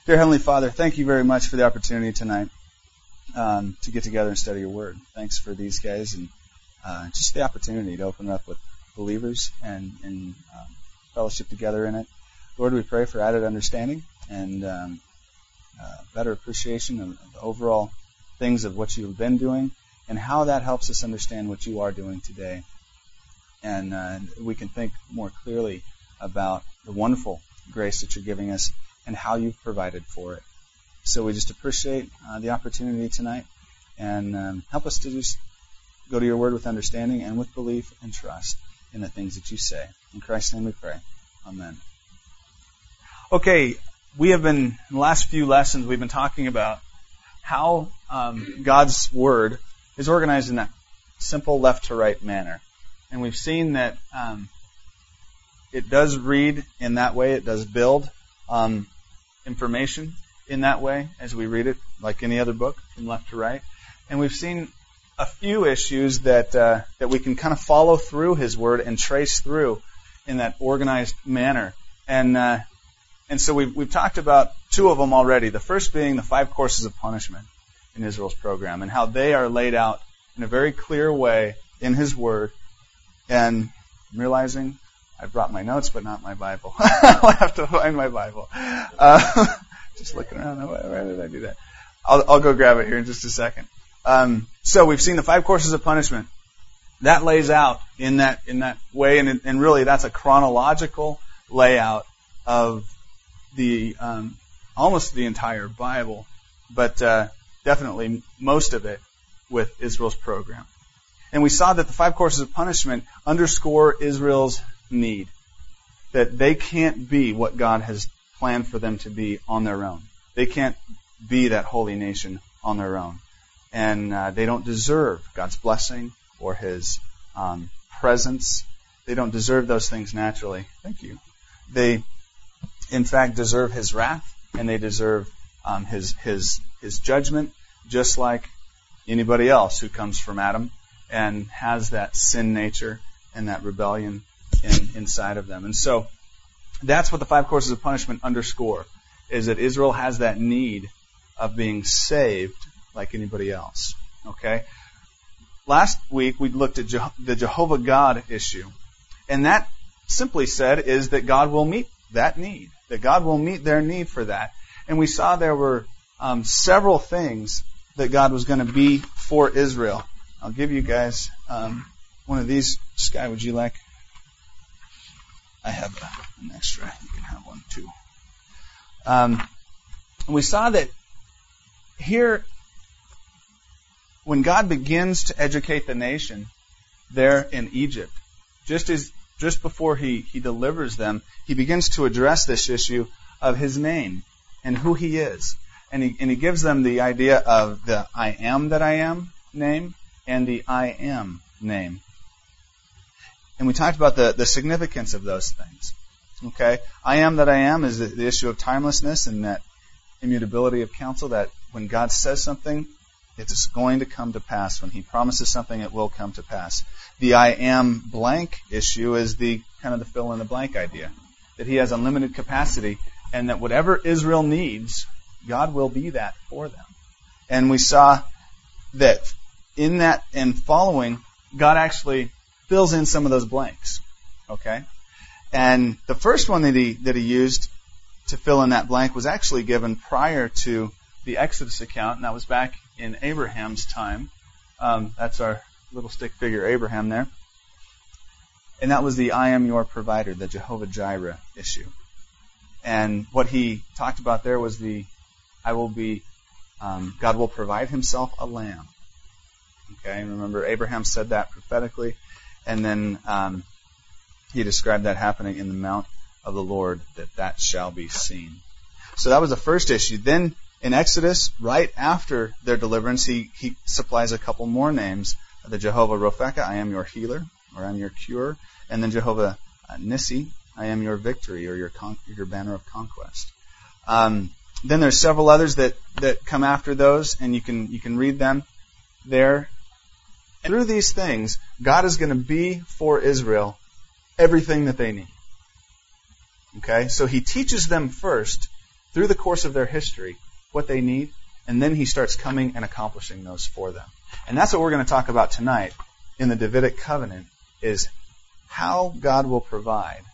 Dear Heavenly Father, thank you very much for the opportunity tonight to get together and study your Word. Thanks for these guys and just the opportunity to open it up with believers and fellowship together in it. Lord, we pray for added understanding and better appreciation of the overall things of what you've been doing and how that helps us understand what you are doing today. And we can think more clearly about the wonderful grace that you're giving us and how you've provided for it. So we just appreciate the opportunity tonight and help us to just go to your word with understanding and with belief and trust in the things that you say. In Christ's name we pray. Amen. Okay, we have been, in the last few lessons, we've been talking about how God's word is organized in that simple left to right manner. And we've seen that it does read in that way. It does build information in that way as we read it, like any other book, from left to right. And we've seen a few issues that we can kind of follow through His Word and trace through in that organized manner. And so we've talked about two of them already. The first being the 5 courses of punishment in Israel's program and how they are laid out in a very clear way in His Word. And I'm realizing I brought my notes, but not my Bible. I'll have to find my Bible. Just looking around. Where did I do that? I'll go grab it here in just a second. So we've seen the 5 courses of punishment. That lays out in that way, and really that's a chronological layout of the almost the entire Bible, but definitely most of it with Israel's program. And we saw that the 5 courses of punishment underscore Israel's need, that they can't be what God has planned for them to be on their own. They can't be that holy nation on their own. And they don't deserve God's blessing or His presence. They don't deserve those things naturally. Thank you. They, in fact, deserve His wrath, and they deserve His judgment, just like anybody else who comes from Adam and has that sin nature and that rebellion inside of them. And so that's what the 5 courses of punishment underscore, is that Israel has that need of being saved like anybody else. Okay? Last week we looked at the Jehovah God issue. And that, simply said, is that God will meet that need. That God will meet their need for that. And we saw there were several things that God was going to be for Israel. I'll give you guys one of these. Sky, would you like? I have an extra. You can have one too. And we saw that here, when God begins to educate the nation there in Egypt, just before He delivers them, He begins to address this issue of His name and who He is. And He gives them the idea of the I am that I am name and the I am name. And we talked about the significance of those things. Okay? I am that I am is the issue of timelessness and that immutability of counsel, that when God says something, it's going to come to pass. When He promises something, it will come to pass. The I am blank issue is the kind of the fill in the blank idea. That He has unlimited capacity and that whatever Israel needs, God will be that for them. And we saw that in that and following, God actually fills in some of those blanks. Okay? And the first one that he used to fill in that blank was actually given prior to the Exodus account, and that was back in Abraham's time. That's our little stick figure Abraham there. And that was the I am your provider, the Jehovah Jireh issue. And what he talked about there was God will provide Himself a lamb. Okay, and remember Abraham said that prophetically, and then he described that happening in the mount of the Lord, that shall be seen. So that was the first issue. Then in Exodus, right after their deliverance, he supplies a couple more names. The Jehovah Rophekah, I am your healer, or I am your cure. And then Jehovah Nissi, I am your victory, or your banner of conquest. Then there's several others that come after those, and you can read them there. And through these things, God is going to be for Israel everything that they need. Okay? So He teaches them first through the course of their history what they need, and then he starts coming and accomplishing those for them. And that's what we're going to talk about tonight in the Davidic covenant, is how God will provide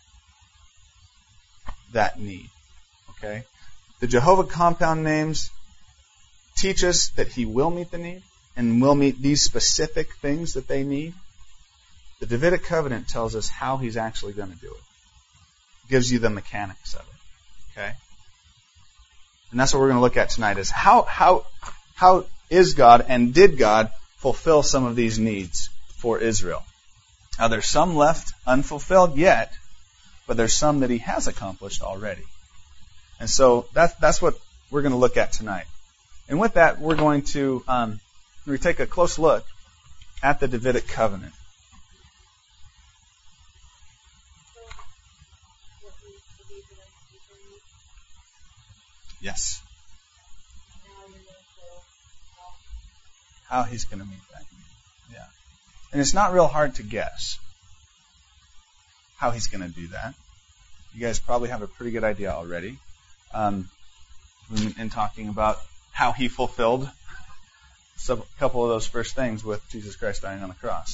that need. Okay? The Jehovah compound names teach us that he will meet the need and will meet these specific things that they need. The Davidic covenant tells us how he's actually going to do it. It gives you the mechanics of it. Okay? And that's what we're going to look at tonight, is how is God and did God fulfill some of these needs for Israel? Now there's some left unfulfilled yet, but there's some that he has accomplished already. And so that's what we're going to look at tonight. And with that, we're going to take a close look at the Davidic covenant. Yes. How he's going to meet that need. Yeah. And it's not real hard to guess how he's going to do that. You guys probably have a pretty good idea already. In talking about how he fulfilled a couple of those first things with Jesus Christ dying on the cross.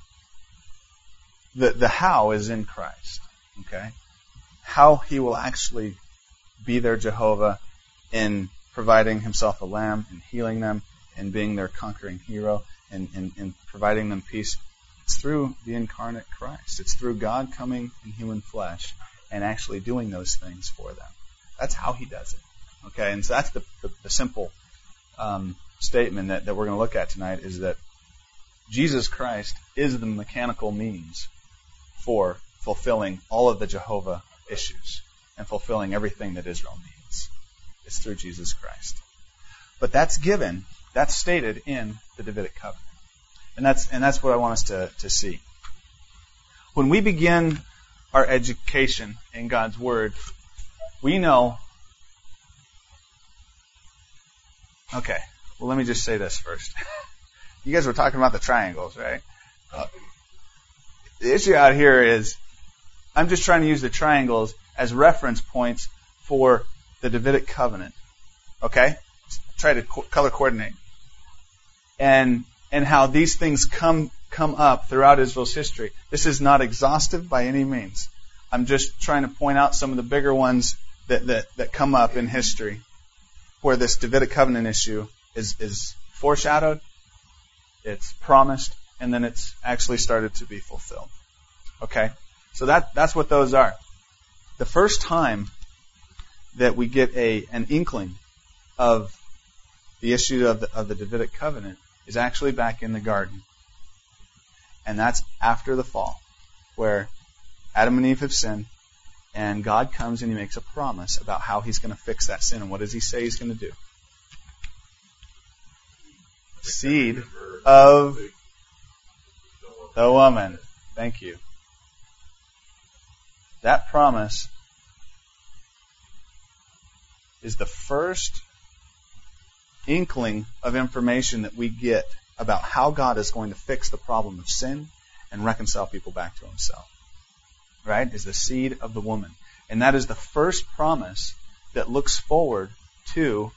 The how is in Christ. Okay? How he will actually be their Jehovah in providing himself a lamb and healing them and being their conquering hero and providing them peace. It's through the incarnate Christ. It's through God coming in human flesh and actually doing those things for them. That's how he does it. Okay, and so that's the simple statement that we're going to look at tonight, is that Jesus Christ is the mechanical means for fulfilling all of the Jehovah issues and fulfilling everything that Israel needs. It's through Jesus Christ. But that's stated in the Davidic covenant. And that's what I want us to see. When we begin our education in God's Word, we know. Okay, well, let me just say this first. You guys were talking about the triangles, right? The issue out here is I'm just trying to use the triangles as reference points for the Davidic covenant. Okay? Try to color coordinate. And how these things come up throughout Israel's history. This is not exhaustive by any means. I'm just trying to point out some of the bigger ones that come up in history where this Davidic covenant issue is foreshadowed, it's promised, and then it's actually started to be fulfilled. Okay? So that's what those are. The first time that we get an inkling of the issue of the Davidic covenant is actually back in the garden. And that's after the fall, where Adam and Eve have sinned, and God comes and he makes a promise about how he's going to fix that sin. And what does he say he's going to do? Seed of the woman. Thank you. That promise is the first inkling of information that we get about how God is going to fix the problem of sin and reconcile people back to himself. Right? Is the seed of the woman. And that is the first promise that looks forward to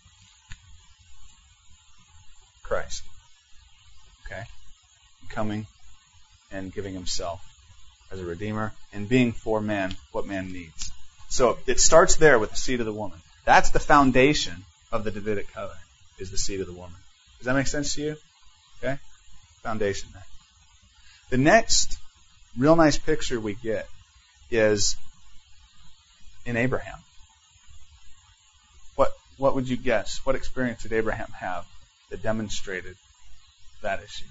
Christ. Okay? Coming and giving himself as a redeemer and being for man what man needs. So it starts there with the seed of the woman. That's the foundation of the Davidic covenant, is the seed of the woman. Does that make sense to you? Okay? Foundation there. The next real nice picture we get is in Abraham. What would you guess? What experience did Abraham have that demonstrated that issue?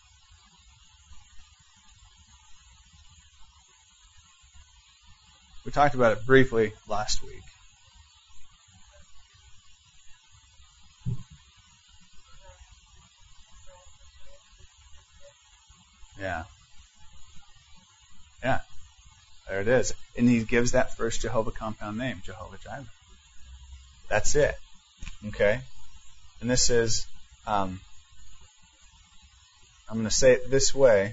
We talked about it briefly last week. Yeah. Yeah. There it is. And he gives that first Jehovah compound name, Jehovah Jireh. That's it. Okay? And this is, I'm going to say it this way.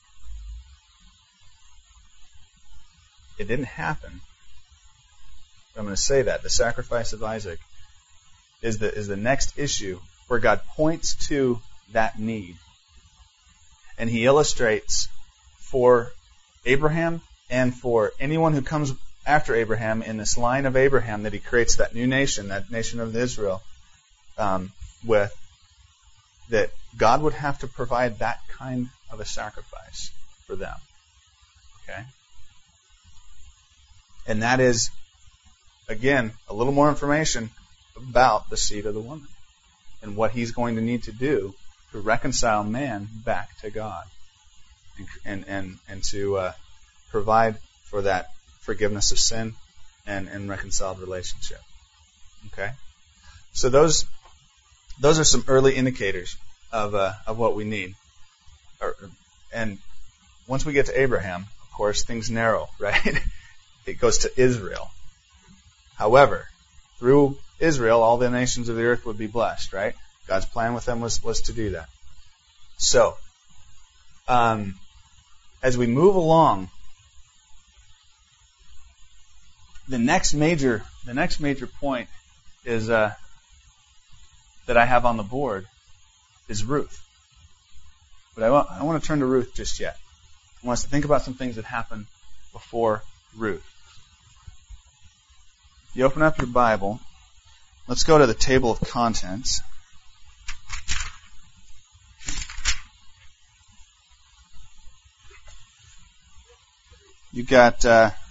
It didn't happen I'm going to say that. The sacrifice of Isaac is the next issue where God points to that need. And he illustrates for Abraham and for anyone who comes after Abraham in this line of Abraham that he creates that new nation, that nation of Israel, with that God would have to provide that kind of a sacrifice for them. Okay? And that is, again, a little more information about the seed of the woman and what he's going to need to do to reconcile man back to God and to provide for that forgiveness of sin and reconciled relationship. Okay? So those are some early indicators of what we need. And once we get to Abraham, of course, things narrow, right? It goes to Israel. However, through Israel, all the nations of the earth would be blessed, right? God's plan with them was to do that. So, as we move along, the next major point is that I have on the board is Ruth. But I don't want to turn to Ruth just yet. I want us to think about some things that happened before Ruth. You open up your Bible. Let's go to the table of contents. You got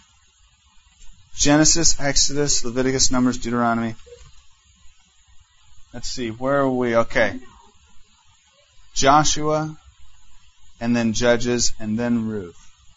Genesis, Exodus, Leviticus, Numbers, Deuteronomy. Let's see, where are we? Okay. Joshua, and then Judges, and then Ruth.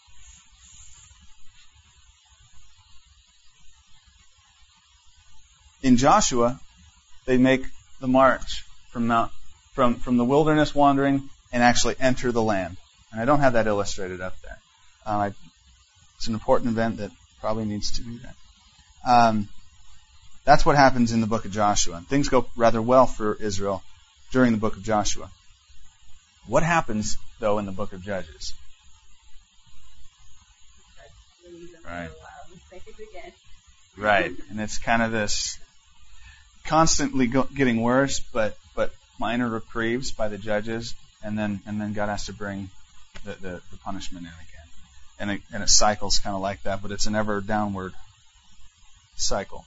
In Joshua, they make the march from the wilderness wandering and actually enter the land. And I don't have that illustrated up there. It's an important event that probably needs to do that. That's what happens in the book of Joshua. And things go rather well for Israel during the book of Joshua. What happens, though, in the book of Judges? Right. Right. And it's kind of this constantly getting worse, but minor reprieves by the judges, and then God has to bring the punishment in again. And it cycles kind of like that, but it's an ever downward cycle.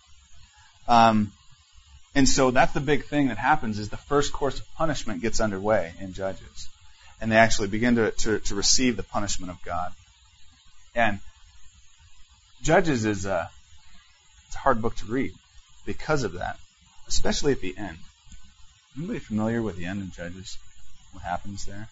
And so that's the big thing that happens is the first course of punishment gets underway in Judges. And they actually begin to receive the punishment of God. And Judges is it's a hard book to read because of that, especially at the end. Anybody familiar with the end of Judges? What happens there?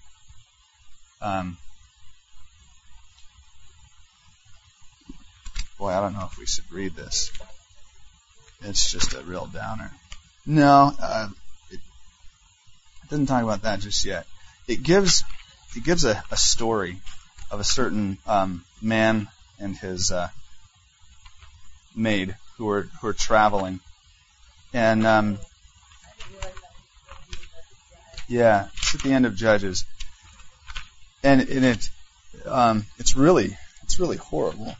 Boy, I don't know if we should read this. It's just a real downer. No, it doesn't talk about that just yet. It gives a story of a certain man and his maid who are traveling, and yeah, it's at the end of Judges, and it's really horrible.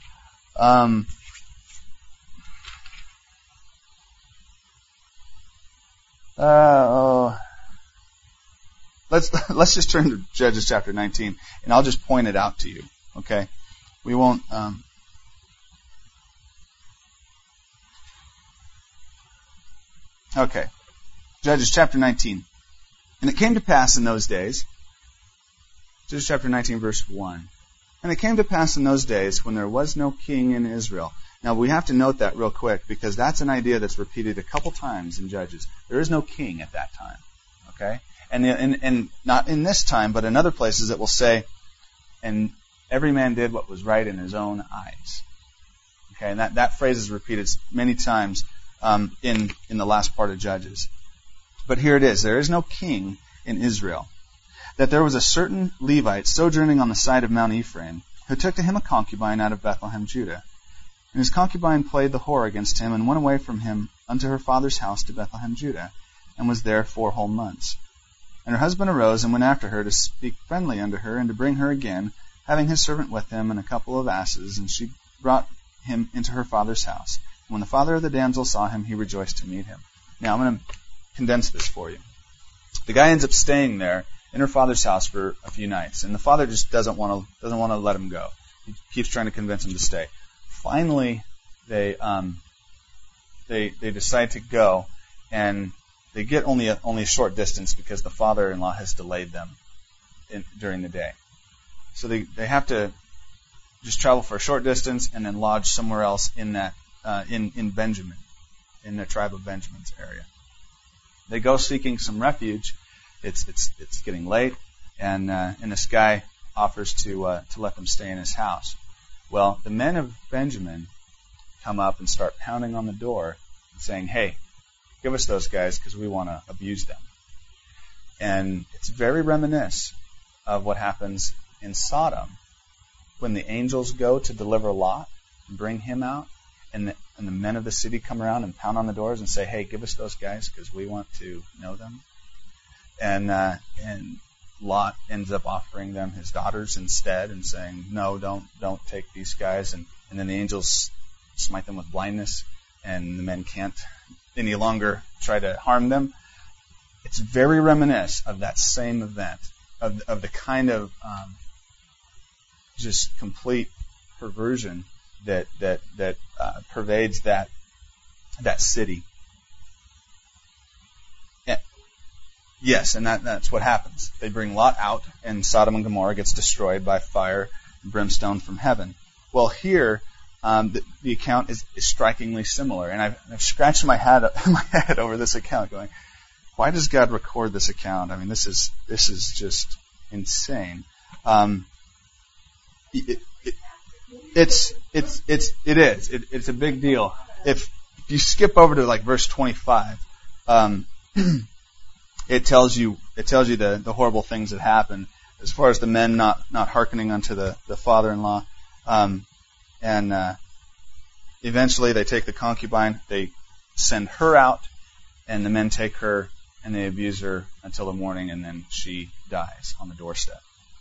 Let's just turn to Judges chapter 19, and I'll just point it out to you. Okay, we won't. Okay, Judges chapter 19, and it came to pass in those days. Judges chapter 19, verse 1. And it came to pass in those days when there was no king in Israel. Now we have to note that real quick because that's an idea that's repeated a couple times in Judges. There is no king at that time. Okay? And not in this time, but in other places it will say, and every man did what was right in his own eyes. Okay, and that phrase is repeated many times in the last part of Judges. But here it is. There is no king in Israel. That there was a certain Levite sojourning on the side of Mount Ephraim, who took to him a concubine out of Bethlehem, Judah. And his concubine played the whore against him, and went away from him unto her father's house to Bethlehem, Judah, and was there 4 whole months. And her husband arose and went after her to speak friendly unto her, and to bring her again, having his servant with him and a couple of asses, and she brought him into her father's house. When the father of the damsel saw him, he rejoiced to meet him. Now, I'm going to condense this for you. The guy ends up staying there in her father's house for a few nights, and the father just doesn't want to let him go. He keeps trying to convince him to stay. Finally, they decide to go, and they get only a short distance because the father-in-law has delayed them during the day. So they have to just travel for a short distance and then lodge somewhere else in that in Benjamin, in the tribe of Benjamin's area. They go seeking some refuge. It's getting late, and this guy offers to let them stay in his house. Well, the men of Benjamin come up and start pounding on the door and saying, "Hey, give us those guys because we want to abuse them." And it's very reminiscent of what happens in Sodom when the angels go to deliver Lot and bring him out, and the men of the city come around and pound on the doors and say, "Hey, give us those guys because we want to know them." And Lot ends up offering them his daughters instead and saying, "No, don't take these guys." And then the angels smite them with blindness, and the men can't any longer try to harm them. It's very reminiscent of that same event, of the kind of just complete perversion that pervades that city. Yes, and that's what happens. They bring Lot out, and Sodom and Gomorrah gets destroyed by fire and brimstone from heaven. Well, here the account is strikingly similar, and I've scratched my head over this account, going, why does God record this account? I mean, this is just insane. It is. It's a big deal. If you skip over to like verse 25, it tells you the horrible things that happen as far as the men not hearkening unto the father-in-law, and eventually they take the concubine, they send her out, and the men take her and they abuse her until the morning, and then she dies on the doorstep.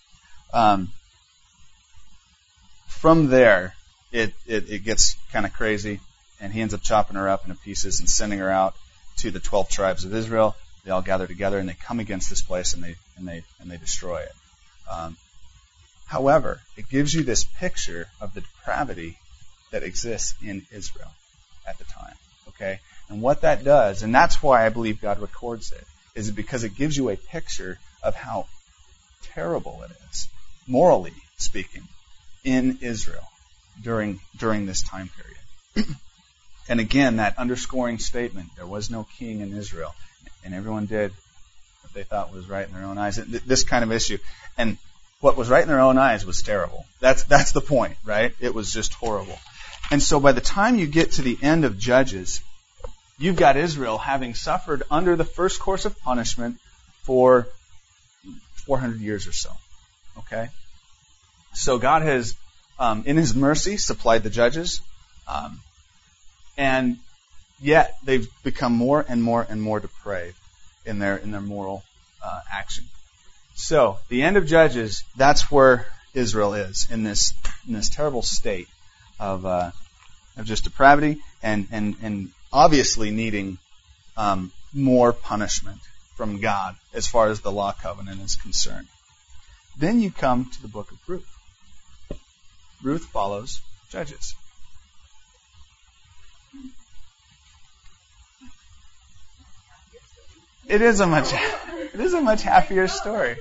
From there, it gets kind of crazy, and he ends up chopping her up into pieces and sending her out to the 12 tribes of Israel. They all gather together and they come against this place and they destroy it. However, it gives you this picture of the depravity that exists in Israel at the time. Okay, and what that does, and that's why I believe God records it, is because it gives you a picture of how terrible it is, morally speaking, in Israel during this time period. And again, that underscoring statement, there was no king in Israel, and everyone did what they thought was right in their own eyes. This kind of issue. And what was right in their own eyes was terrible. That's the point, right? It was just horrible. And so by the time you get to the end of Judges, you've got Israel having suffered under the first course of punishment for 400 years or so. Okay? So God has, in His mercy, supplied the judges, and yet they've become more and more and more depraved in their moral action. So the end of Judges, that's where Israel is in this terrible state of just depravity and obviously needing more punishment from God as far as the law covenant is concerned. Then you come to the book of Ruth. Ruth follows Judges. It is a much happier story.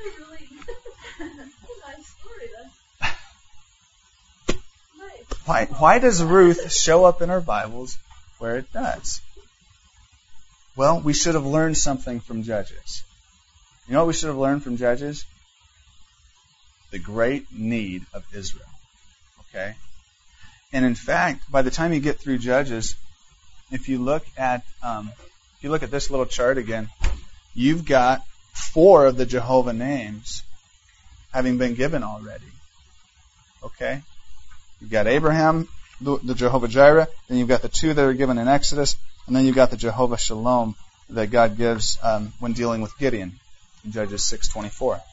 Why does Ruth show up in our Bibles where it does? Well, we should have learned something from Judges. You know what we should have learned from Judges? The great need of Israel. Okay? And in fact, by the time you get through Judges, if you look at this little chart again, you've got 4 of the Jehovah names having been given already. Okay? You've got Abraham, the Jehovah Jireh, then you've got the 2 that are given in Exodus, and then you've got the Jehovah Shalom that God gives when dealing with Gideon in Judges 6:24.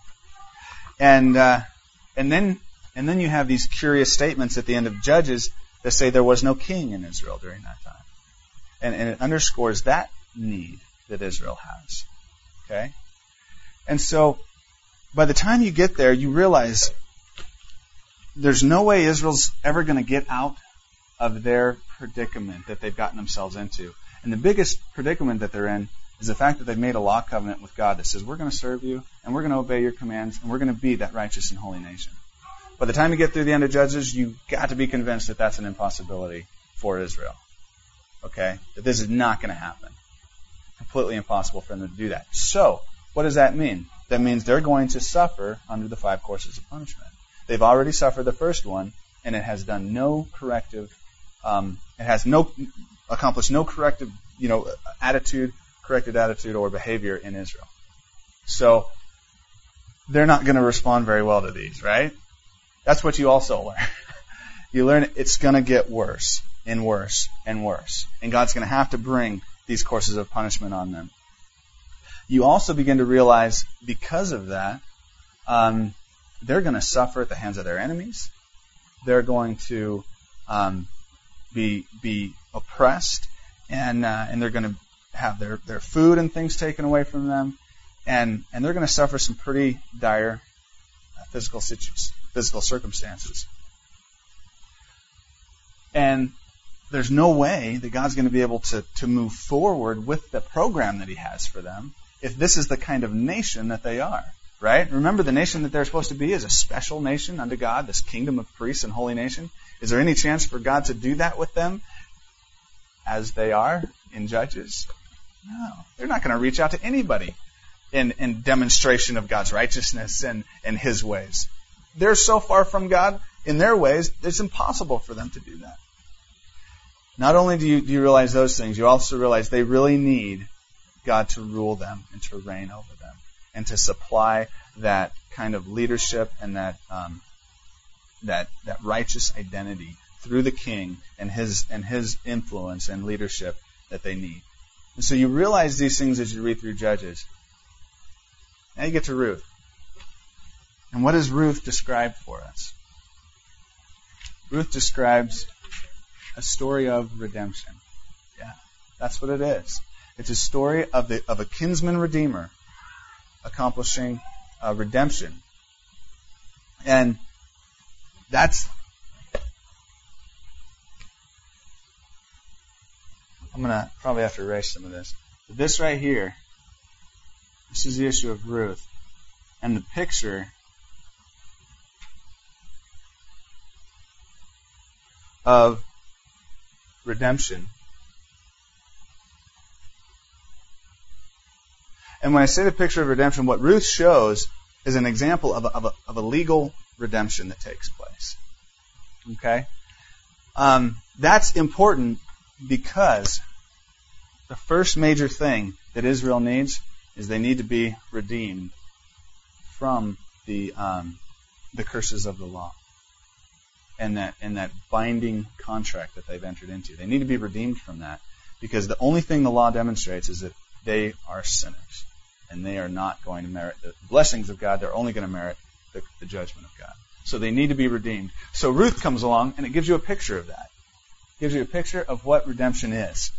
And then you have these curious statements at the end of Judges that say there was no king in Israel during that time. And it underscores that need that Israel has. Okay? And so, by the time you get there, you realize there's no way Israel's ever going to get out of their predicament that they've gotten themselves into. And the biggest predicament that they're in is the fact that they've made a law covenant with God that says, we're going to serve you, and we're going to obey your commands, and we're going to be that righteous and holy nation. By the time you get through the end of Judges, you've got to be convinced that that's an impossibility for Israel. Okay? That this is not going to happen. Completely impossible for them to do that. So, what does that mean? That means they're going to suffer under the 5 courses of punishment. They've already suffered the first one, and it has done no corrective, it has accomplished no corrective, corrected attitude or behavior in Israel. So, they're not going to respond very well to these, right? That's what you also learn. You learn it's going to get worse and worse and worse. And God's going to have to bring these courses of punishment on them. You also begin to realize, because of that, they're going to suffer at the hands of their enemies. They're going to be oppressed, and they're going to have their food and things taken away from them, and they're going to suffer some pretty dire physical circumstances. And there's no way that God's going to be able to move forward with the program that He has for them if this is the kind of nation that they are. Right? Remember, the nation that they're supposed to be is a special nation unto God, this kingdom of priests and holy nation. Is there any chance for God to do that with them as they are in Judges? No. They're not going to reach out to anybody in demonstration of God's righteousness and His ways. They're so far from God in their ways, it's impossible for them to do that. Not only do you realize those things, you also realize they really need God to rule them and to reign over them, and to supply that kind of leadership and that righteous identity through the king and his influence and leadership that they need. And so you realize these things as you read through Judges. Now you get to Ruth. And what does Ruth describe for us? Ruth describes a story of redemption. Yeah, that's what it is. It's a story of a kinsman redeemer accomplishing redemption. And that's... I'm going to probably have to erase some of this. But this right here, this is the issue of Ruth. And the picture of redemption. And when I say the picture of redemption, what Ruth shows is an example of a legal redemption that takes place. Okay? That's important because the first major thing that Israel needs is they need to be redeemed from the curses of the law and that binding contract that they've entered into. They need to be redeemed from that because the only thing the law demonstrates is that they are sinners and they are not going to merit the blessings of God. They're only going to merit the judgment of God. So they need to be redeemed. So Ruth comes along and it gives you a picture of that. It gives you a picture of what redemption is.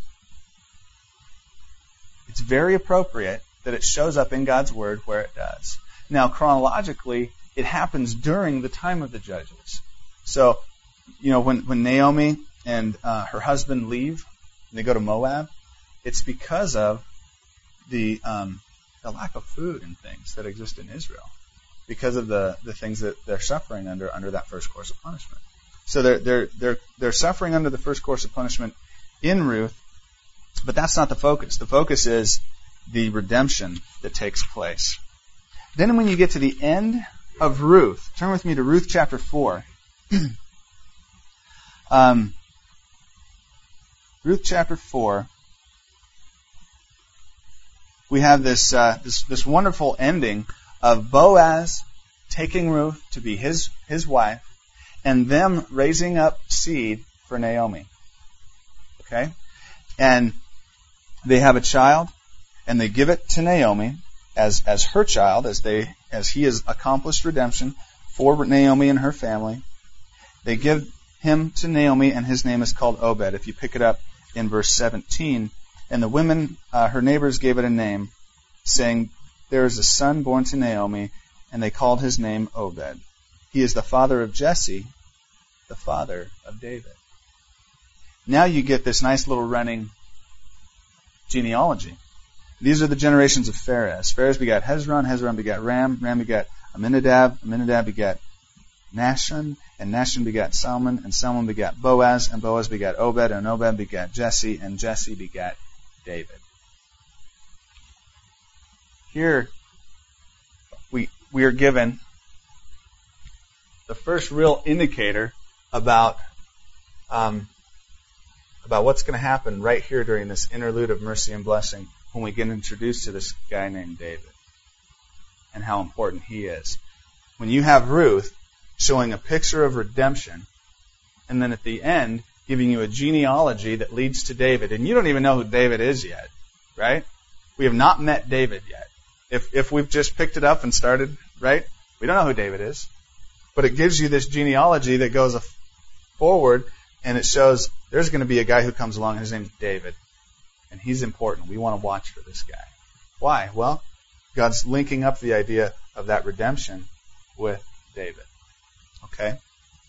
It's very appropriate that it shows up in God's Word where it does. Now, chronologically, it happens during the time of the Judges. So, when Naomi and her husband leave, and they go to Moab, it's because of the lack of food and things that exist in Israel, because of the things that they're suffering under that first course of punishment. So they're suffering under the first course of punishment in Ruth, but that's not the focus. The focus is the redemption that takes place. Then when you get to the end of Ruth, turn with me to Ruth chapter 4. Ruth chapter 4. We have this wonderful ending of Boaz taking Ruth to be his wife, and them raising up seed for Naomi. Okay? And they have a child, and they give it to Naomi as her child, as he has accomplished redemption for Naomi and her family. They give him to Naomi, and his name is called Obed. If you pick it up in verse 17, and the women, her neighbors, gave it a name, saying, there is a son born to Naomi, and they called his name Obed. He is the father of Jesse, the father of David. Now you get this nice little running genealogy. These are the generations of Phares. Phares begat Hezron, Hezron begat Ram, Ram begat Aminadab, Aminadab begat Nahshon, and Nahshon begat Salmon, and Salmon begat Boaz, and Boaz begat Obed, and Obed begat Jesse, and Jesse begat David. Here we are given the first real indicator about what's going to happen right here during this interlude of mercy and blessing when we get introduced to this guy named David and how important he is. When you have Ruth showing a picture of redemption, and then at the end giving you a genealogy that leads to David, and you don't even know who David is yet, right? We have not met David yet. If we've just picked it up and started, right? We don't know who David is. But it gives you this genealogy that goes forward, and it shows there's going to be a guy who comes along, and his name's David. And he's important. We want to watch for this guy. Why? Well, God's linking up the idea of that redemption with David. Okay? I'm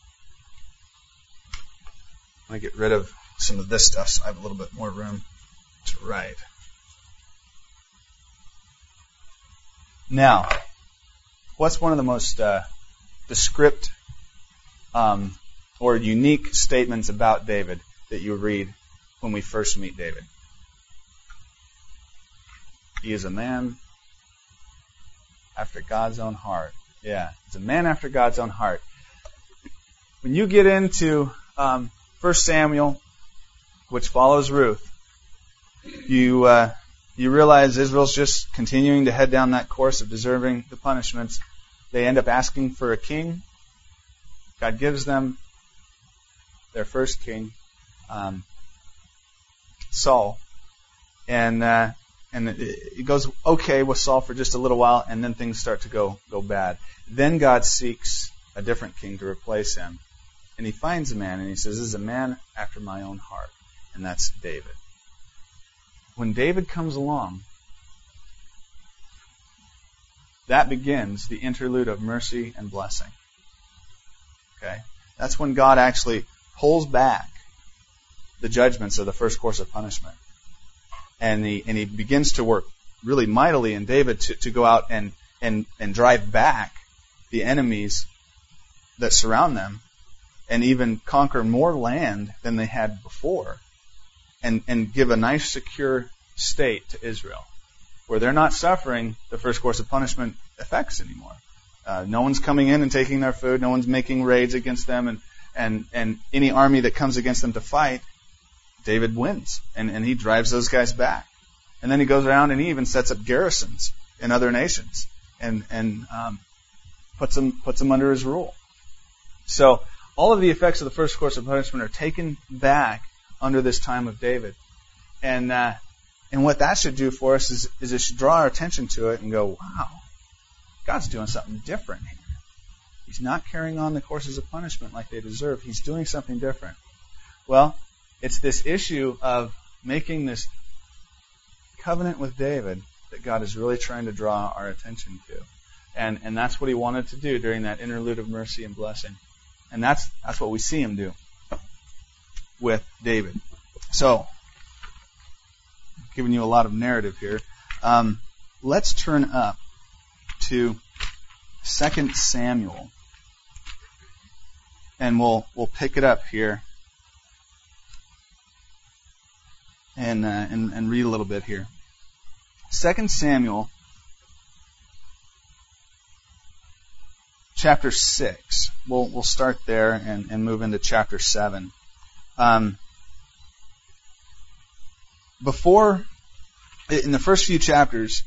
going to get rid of some of this stuff so I have a little bit more room to write. Now, what's one of the most descript or unique statements about David that you read when we first meet David? He is a man after God's own heart. Yeah, he's a man after God's own heart. When you get into 1 Samuel, which follows Ruth, you realize Israel's just continuing to head down that course of deserving the punishments. They end up asking for a king. God gives them their first king, Saul, and it goes okay with Saul for just a little while, and then things start to go bad. Then God seeks a different king to replace him, and he finds a man, and he says, "This is a man after my own heart," and that's David. When David comes along, that begins the interlude of mercy and blessing. Okay? That's when God actually pulls back the judgments of the first course of punishment. And he begins to work really mightily in David to go out and drive back the enemies that surround them and even conquer more land than they had before and give a nice secure state to Israel where they're not suffering the first course of punishment effects anymore. No one's coming in and taking their food. No one's making raids against them. And any army that comes against them to fight, David wins. And he drives those guys back. And then he goes around and he even sets up garrisons in other nations and puts them under his rule. So all of the effects of the first course of punishment are taken back under this time of David. And what that should do for us is it should draw our attention to it and go, wow, God's doing something different here. He's not carrying on the courses of punishment like they deserve. He's doing something different. Well, it's this issue of making this covenant with David that God is really trying to draw our attention to. And that's what he wanted to do during that interlude of mercy and blessing. And that's what we see him do with David. So, giving you a lot of narrative here. Let's turn up to 2 Samuel. And we'll pick it up here and read a little bit here. 2 Samuel chapter 6. We'll start there and move into chapter 7. Before, in the first few chapters,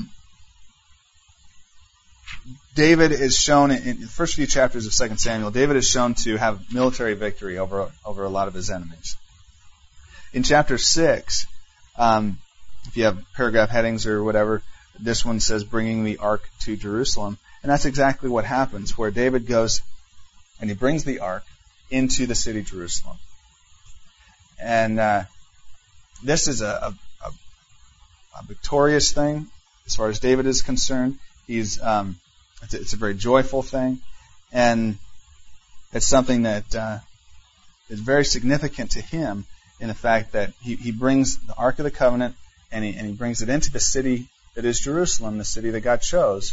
David is shown, in the first few chapters of 2 Samuel, David is shown to have military victory over a lot of his enemies. In chapter 6, if you have paragraph headings or whatever, this one says, bringing the ark to Jerusalem. And that's exactly what happens, where David goes and he brings the ark into the city Jerusalem. And this is a victorious thing as far as David is concerned. It's a very joyful thing, and it's something that is very significant to him in the fact that he brings the Ark of the Covenant and he brings it into the city that is Jerusalem, the city that God chose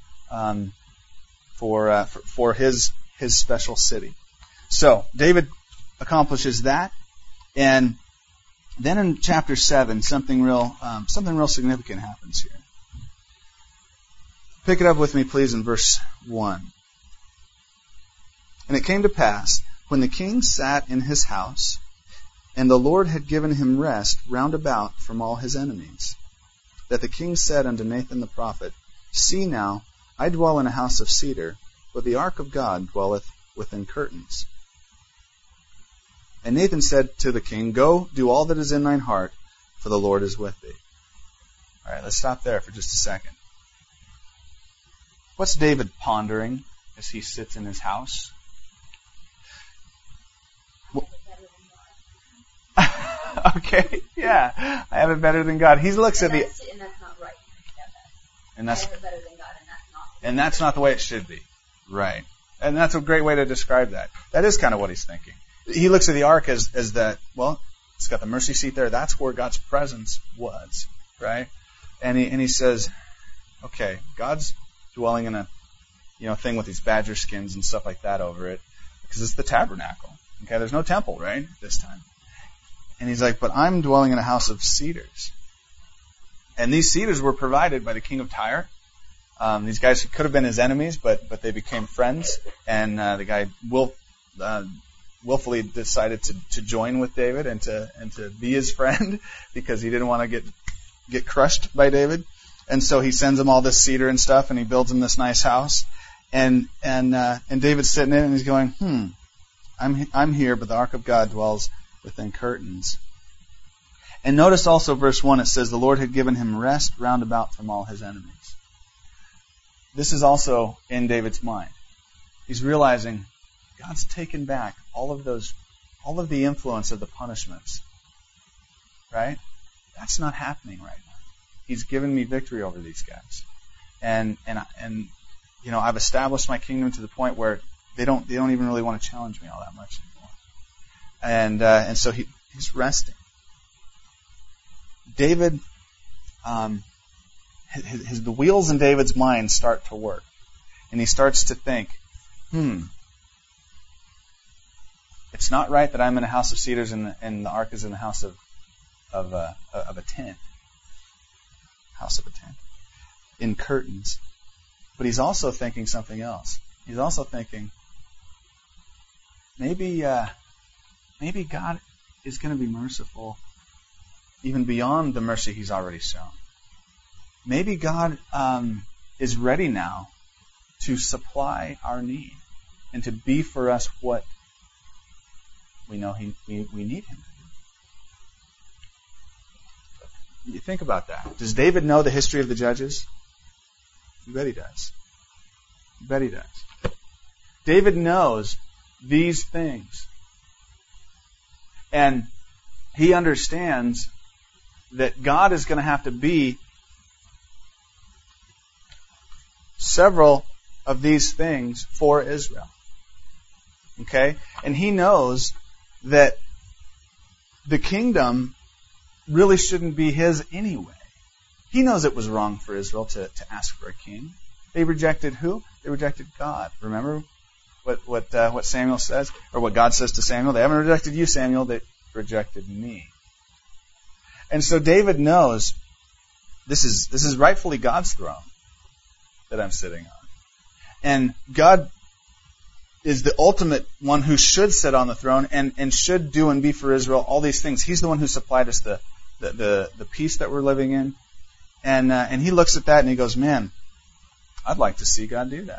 for his special city. So David accomplishes that, and then in chapter 7, something real significant happens here. Pick it up with me, please, in verse 1. And it came to pass, when the king sat in his house, and the Lord had given him rest round about from all his enemies, that the king said unto Nathan the prophet, See now, I dwell in a house of cedar, but the ark of God dwelleth within curtains. And Nathan said to the king, Go, do all that is in thine heart, for the Lord is with thee. All right, let's stop there for just a second. What's David pondering as he sits in his house? Okay, yeah, I have it better than God. He looks at the... And that's not right. And that's, I have it better than God, and that's not. And that's not the way it should be. Right. And that's a great way to describe that. That is kind of what he's thinking. He looks at the ark as that, well, it's got the mercy seat there. That's where God's presence was, right? And he says, okay, God's dwelling in a thing with these badger skins and stuff like that over it, because it's the tabernacle. Okay, there's no temple, right, at this time. And he's like, but I'm dwelling in a house of cedars. And these cedars were provided by the king of Tyre. These guys could have been his enemies, but they became friends. And the guy willfully decided to join with David and to be his friend because he didn't want to get crushed by David. And so he sends him all this cedar and stuff, and he builds him this nice house. And David's sitting in it, and he's going, I'm here, but the ark of God dwells within curtains. And notice also verse 1, it says, the Lord had given him rest round about from all his enemies. This is also in David's mind. He's realizing God's taken back all of the influence of the punishments. Right? That's not happening right now. He's given me victory over these guys. And I've established my kingdom to the point where they don't even really want to challenge me all that much anymore. And so he's resting. David, the wheels in David's mind start to work, and he starts to think, it's not right that I'm in a house of cedars and the ark is in the house of a tent, in curtains. But he's also thinking something else. He's also thinking, maybe God is going to be merciful even beyond the mercy He's already shown. Maybe God is ready now to supply our need and to be for us what we know we need Him to do. You think about that. Does David know the history of the judges? You bet he does. You bet he does. David knows these things. And he understands that God is going to have to be several of these things for Israel. Okay? And he knows that the kingdom really shouldn't be his anyway. He knows it was wrong for Israel to ask for a king. They rejected who? They rejected God. Remember what Samuel says, or what God says to Samuel? They haven't rejected you, Samuel. They rejected me. And so David knows this is rightfully God's throne that I'm sitting on. And God is the ultimate one who should sit on the throne and should do and be for Israel all these things. He's the one who supplied us the peace that we're living in. And he looks at that and he goes, man, I'd like to see God do that.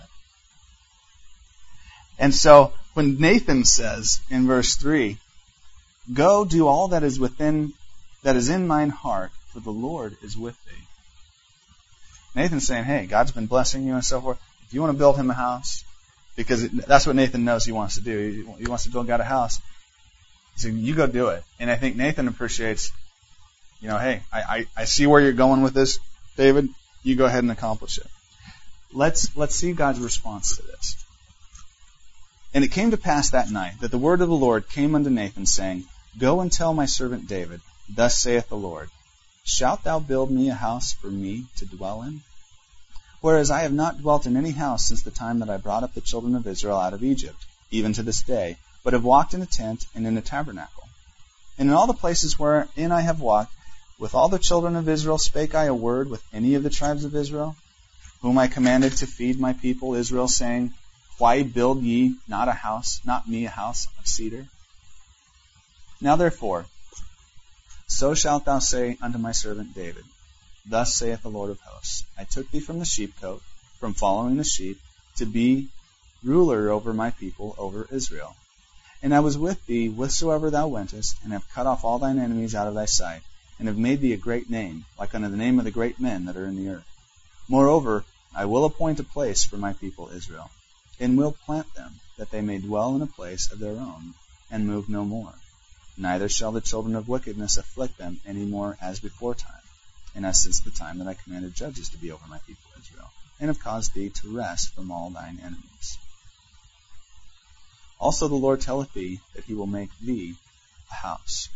And so when Nathan says in verse 3, go do all that is in thine heart, for the Lord is with thee. Nathan's saying, hey, God's been blessing you and so forth. If you want to build him a house, because that's what Nathan knows he wants to do. He wants to build God a house. He said, you go do it. And I think Nathan appreciates, hey, I see where you're going with this, David. You go ahead and accomplish it. Let's see God's response to this. And it came to pass that night that the word of the Lord came unto Nathan, saying, Go and tell my servant David, Thus saith the Lord, Shalt thou build me a house for me to dwell in? Whereas I have not dwelt in any house since the time that I brought up the children of Israel out of Egypt, even to this day, but have walked in a tent and in a tabernacle. And in all the places wherein I have walked, with all the children of Israel spake I a word with any of the tribes of Israel, whom I commanded to feed my people Israel, saying, Why build ye not me a house of cedar? Now therefore, so shalt thou say unto my servant David, Thus saith the Lord of hosts, I took thee from the sheepcote, from following the sheep, to be ruler over my people, over Israel. And I was with thee whithersoever thou wentest, and have cut off all thine enemies out of thy sight, and have made thee a great name, like unto the name of the great men that are in the earth. Moreover, I will appoint a place for my people Israel, and will plant them, that they may dwell in a place of their own, and move no more. Neither shall the children of wickedness afflict them any more as before time, and as since the time that I commanded judges to be over my people Israel, and have caused thee to rest from all thine enemies. Also the Lord telleth thee that he will make thee a house.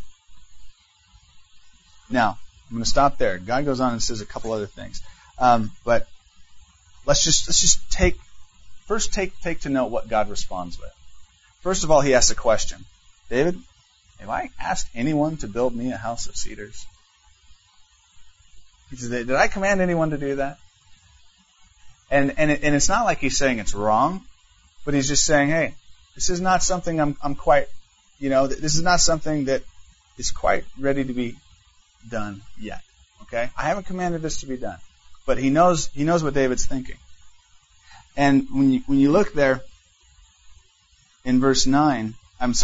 Now, I'm going to stop there. God goes on and says a couple other things. But let's just take to note what God responds with. First of all, he asks a question. David, have I asked anyone to build me a house of cedars? He says, did I command anyone to do that? And it's not like he's saying it's wrong, but he's just saying, hey, this is not something I'm quite, this is not something that is quite ready to be done yet. Okay? I haven't commanded this to be done. But he knows what David's thinking. And when you look there in verse 10,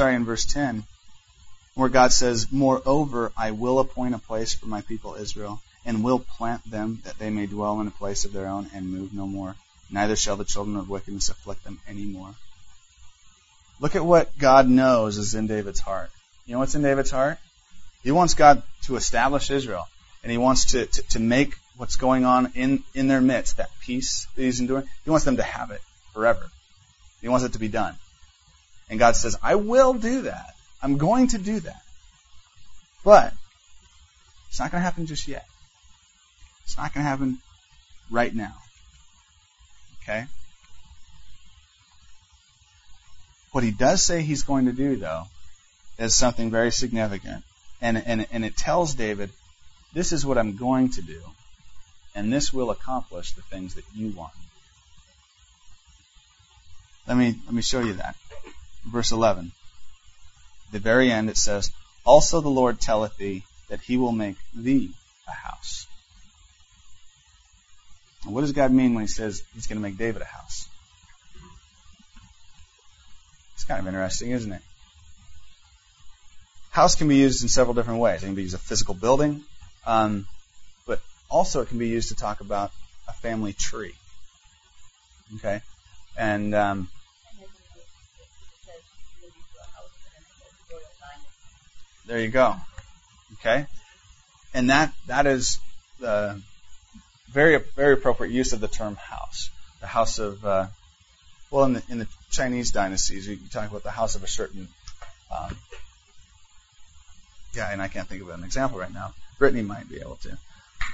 where God says, Moreover, I will appoint a place for my people Israel, and will plant them, that they may dwell in a place of their own, and move no more. Neither shall the children of wickedness afflict them any more. Look at what God knows is in David's heart. You know what's in David's heart? He wants God to establish Israel. And he wants to make what's going on in their midst, that peace that he's enduring, he wants them to have it forever. He wants it to be done. And God says, I will do that. I'm going to do that. But it's not going to happen just yet. It's not going to happen right now. Okay? What he does say he's going to do, though, is something very significant. And it tells David, this is what I'm going to do, and this will accomplish the things that you want. Let me show you that. Verse 11. At the very end it says, Also the Lord telleth thee that he will make thee a house. And what does God mean when he says he's going to make David a house? It's kind of interesting, isn't it? House can be used in several different ways. It can be used as a physical building, but also it can be used to talk about a family tree. Okay? And there you go. Okay? And that is the very, very appropriate use of the term house. The house of, in the Chinese dynasties, you talk about the house of a certain, and I can't think of an example right now. Brittany might be able to.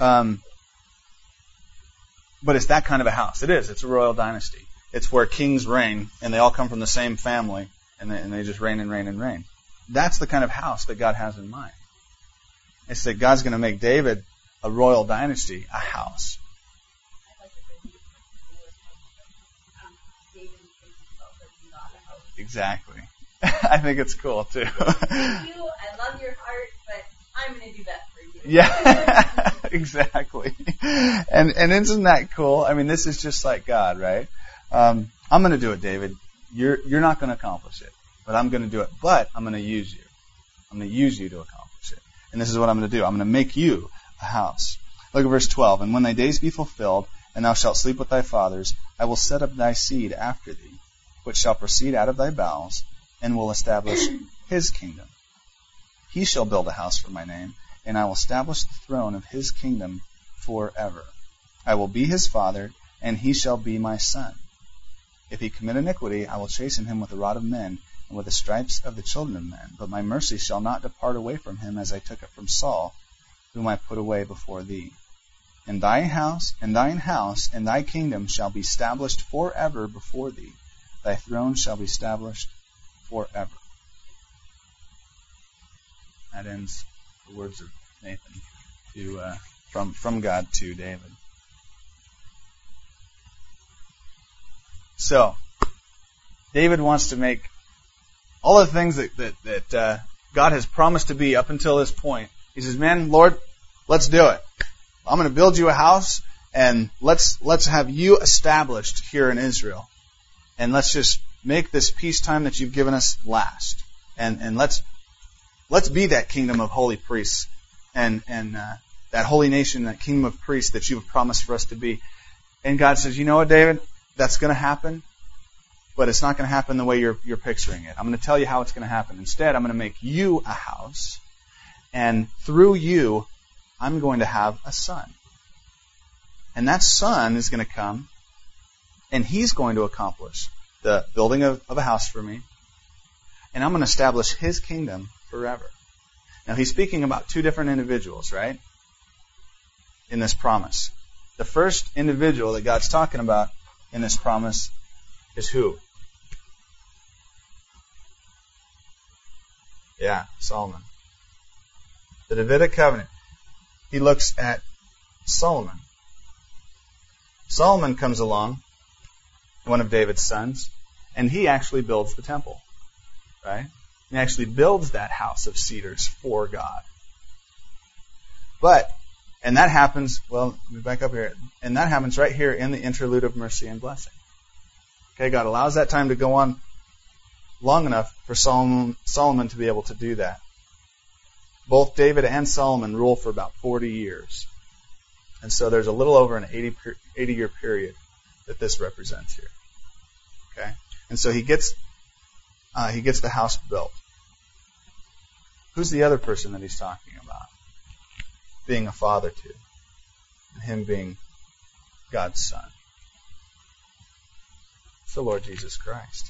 But it's that kind of a house. It is. It's a royal dynasty. It's where kings reign, and they all come from the same family, and they just reign and reign and reign. That's the kind of house that God has in mind. It's that God's going to make David a royal dynasty, a house. Exactly. I think it's cool, too. I love your heart, but I'm going to do that for you. Yeah, exactly. And isn't that cool? I mean, this is just like God, right? I'm going to do it, David. You're not going to accomplish it, but I'm going to do it. But I'm going to use you. I'm going to use you to accomplish it. And this is what I'm going to do. I'm going to make you a house. Look at verse 12. And when thy days be fulfilled, and thou shalt sleep with thy fathers, I will set up thy seed after thee, which shall proceed out of thy bowels, and will establish his kingdom. He shall build a house for my name, and I will establish the throne of his kingdom forever. I will be his father, and he shall be my son. If he commit iniquity, I will chasten him with the rod of men, and with the stripes of the children of men. But my mercy shall not depart away from him, as I took it from Saul, whom I put away before thee. And thine house, and thy kingdom shall be established forever before thee. Thy throne shall be established forever. That ends the words of Nathan from God to David. So, David wants to make all the things that God has promised to be up until this point. He says, man, Lord, let's do it. I'm going to build you a house, and let's have you established here in Israel. And let's just make this peacetime that you've given us last. And let's be that kingdom of holy priests and that holy nation, that kingdom of priests that you've promised for us to be. And God says, you know what, David? That's going to happen, but it's not going to happen the way you're picturing it. I'm going to tell you how it's going to happen. Instead, I'm going to make you a house, and through you, I'm going to have a son. And that son is going to come, and he's going to accomplish the building of a house for me, and I'm going to establish his kingdom forever. Now, he's speaking about two different individuals, right? In this promise. The first individual that God's talking about in this promise is who? Yeah, Solomon. The Davidic covenant. He looks at Solomon. Solomon comes along, one of David's sons, and he actually builds the temple. Right? He actually builds that house of cedars for God. And that happens, well, let me back up here, and that happens right here in the interlude of mercy and blessing. Okay, God allows that time to go on long enough for Solomon to be able to do that. Both David and Solomon rule for about 40 years. And so there's a little over an 80-year period that this represents here. Okay? And so he gets the house built. Who's the other person that he's talking about? Being a father to. And him being God's son. It's the Lord Jesus Christ.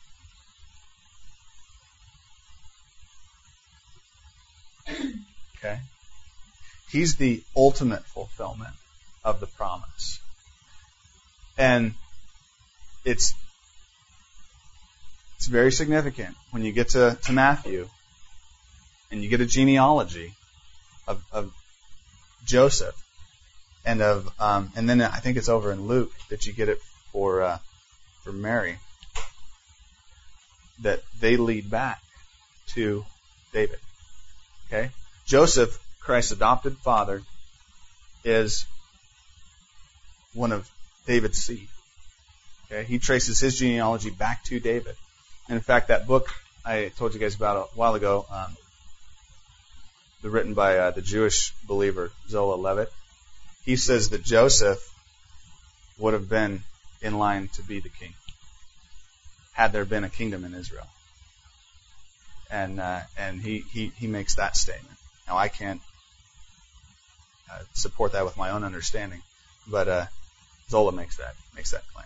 Okay? He's the ultimate fulfillment of the promise. And it's very significant when you get to Matthew and you get a genealogy of Joseph and then I think it's over in Luke that you get it for Mary, that they lead back to David. Okay? Joseph, Christ's adopted father, is one of David's seed. Okay? He traces his genealogy back to David. And in fact, that book I told you guys about a while ago, written by the Jewish believer Zola Levitt, he says that Joseph would have been in line to be the king had there been a kingdom in Israel. And he makes that statement. Now, I can't support that with my own understanding, but Zola makes that claim.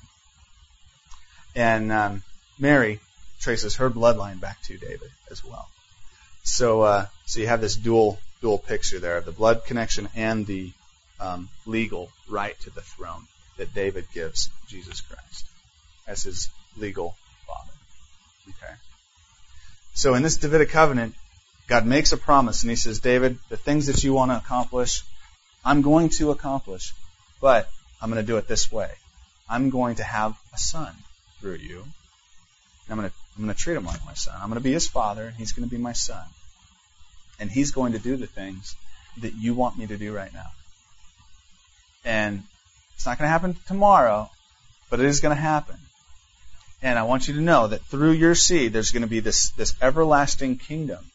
And Mary traces her bloodline back to David as well. So you have this dual picture there of the blood connection and the legal right to the throne that David gives Jesus Christ as his legal father. Okay. So in this Davidic covenant, God makes a promise and he says, David, the things that you want to accomplish, I'm going to accomplish, but I'm going to do it this way. I'm going to have a son through you. And I'm going to treat him like my son. I'm going to be his father, and he's going to be my son. And he's going to do the things that you want me to do right now. And it's not going to happen tomorrow, but it is going to happen. And I want you to know that through your seed, there's going to be this everlasting kingdom.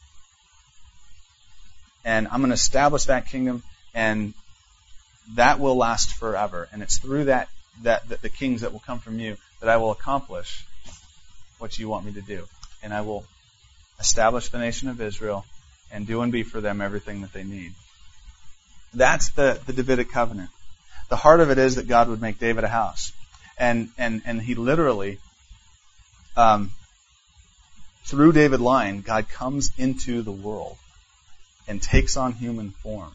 And I'm going to establish that kingdom, and that will last forever. And it's through that the kings that will come from you that I will accomplish what you want me to do, and I will establish the nation of Israel and do and be for them everything that they need. That's the Davidic covenant. The heart of it is that God would make David a house. And he literally, through David line, God comes into the world and takes on human form.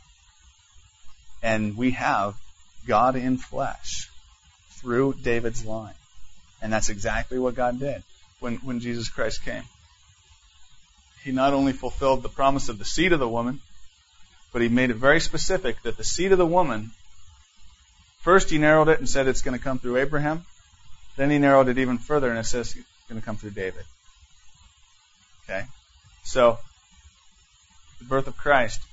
And we have God in flesh through David's line. And that's exactly what God did when Jesus Christ came. He not only fulfilled the promise of the seed of the woman, but he made it very specific that the seed of the woman, first he narrowed it and said it's going to come through Abraham. Then he narrowed it even further and it says it's going to come through David. Okay? So, the birth of Christ,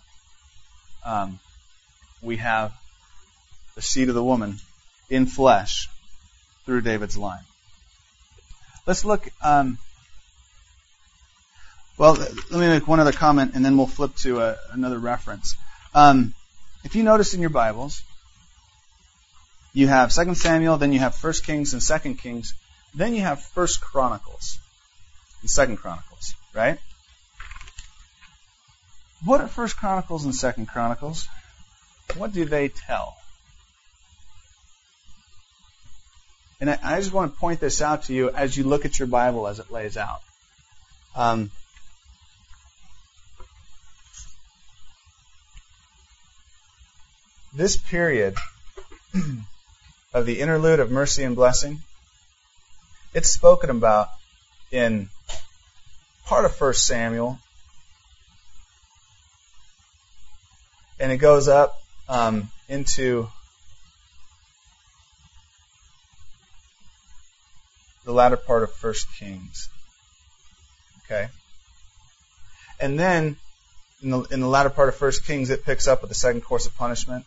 we have the seed of the woman in flesh through David's line. Let's look, let me make one other comment and then we'll flip to another reference. If you notice in your Bibles, you have 2 Samuel, then you have 1 Kings and 2 Kings, then you have 1 Chronicles and 2 Chronicles, right? What are 1 Chronicles and 2 Chronicles? What do they tell? And I just want to point this out to you as you look at your Bible as it lays out. This period of the interlude of mercy and blessing, it's spoken about in part of 1 Samuel, and it goes up into the latter part of 1 Kings. Okay? And then, in the latter part of 1 Kings, it picks up with the second course of punishment.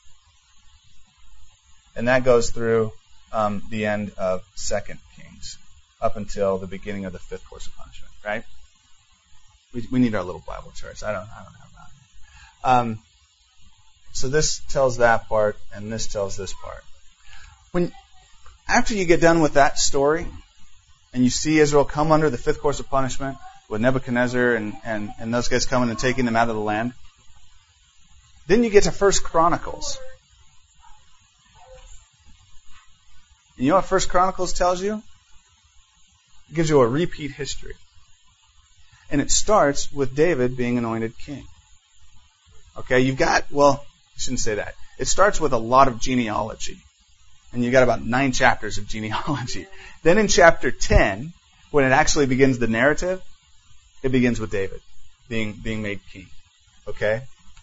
And that goes through the end of 2 Kings, up until the beginning of the fifth course of punishment, right? We need our little Bible charts. I don't have that. So this tells that part, and this tells this part. After you get done with that story, and you see Israel come under the fifth course of punishment, with Nebuchadnezzar and those guys coming and taking them out of the land, then you get to 1 Chronicles. And you know what 1 Chronicles tells you? It gives you a repeat history. And it starts with David being anointed king. Okay, I shouldn't say that. It starts with a lot of genealogy. And you've got about 9 chapters of genealogy. Then in chapter 10, when it actually begins the narrative, it begins with David being made king. Okay?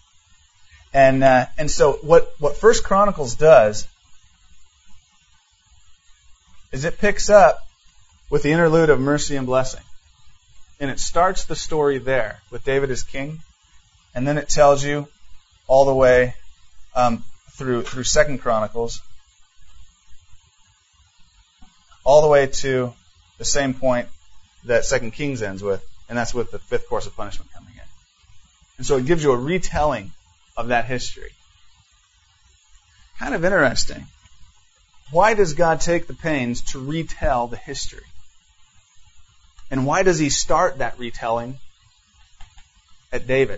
And so what 1 Chronicles does is it picks up with the interlude of mercy and blessing. And it starts the story there with David as king. And then it tells you all the way through 2 Chronicles, all the way to the same point that 2 Kings ends with, and that's with the fifth course of punishment coming in. And so it gives you a retelling of that history. Kind of interesting. Why does God take the pains to retell the history? And why does He start that retelling at David?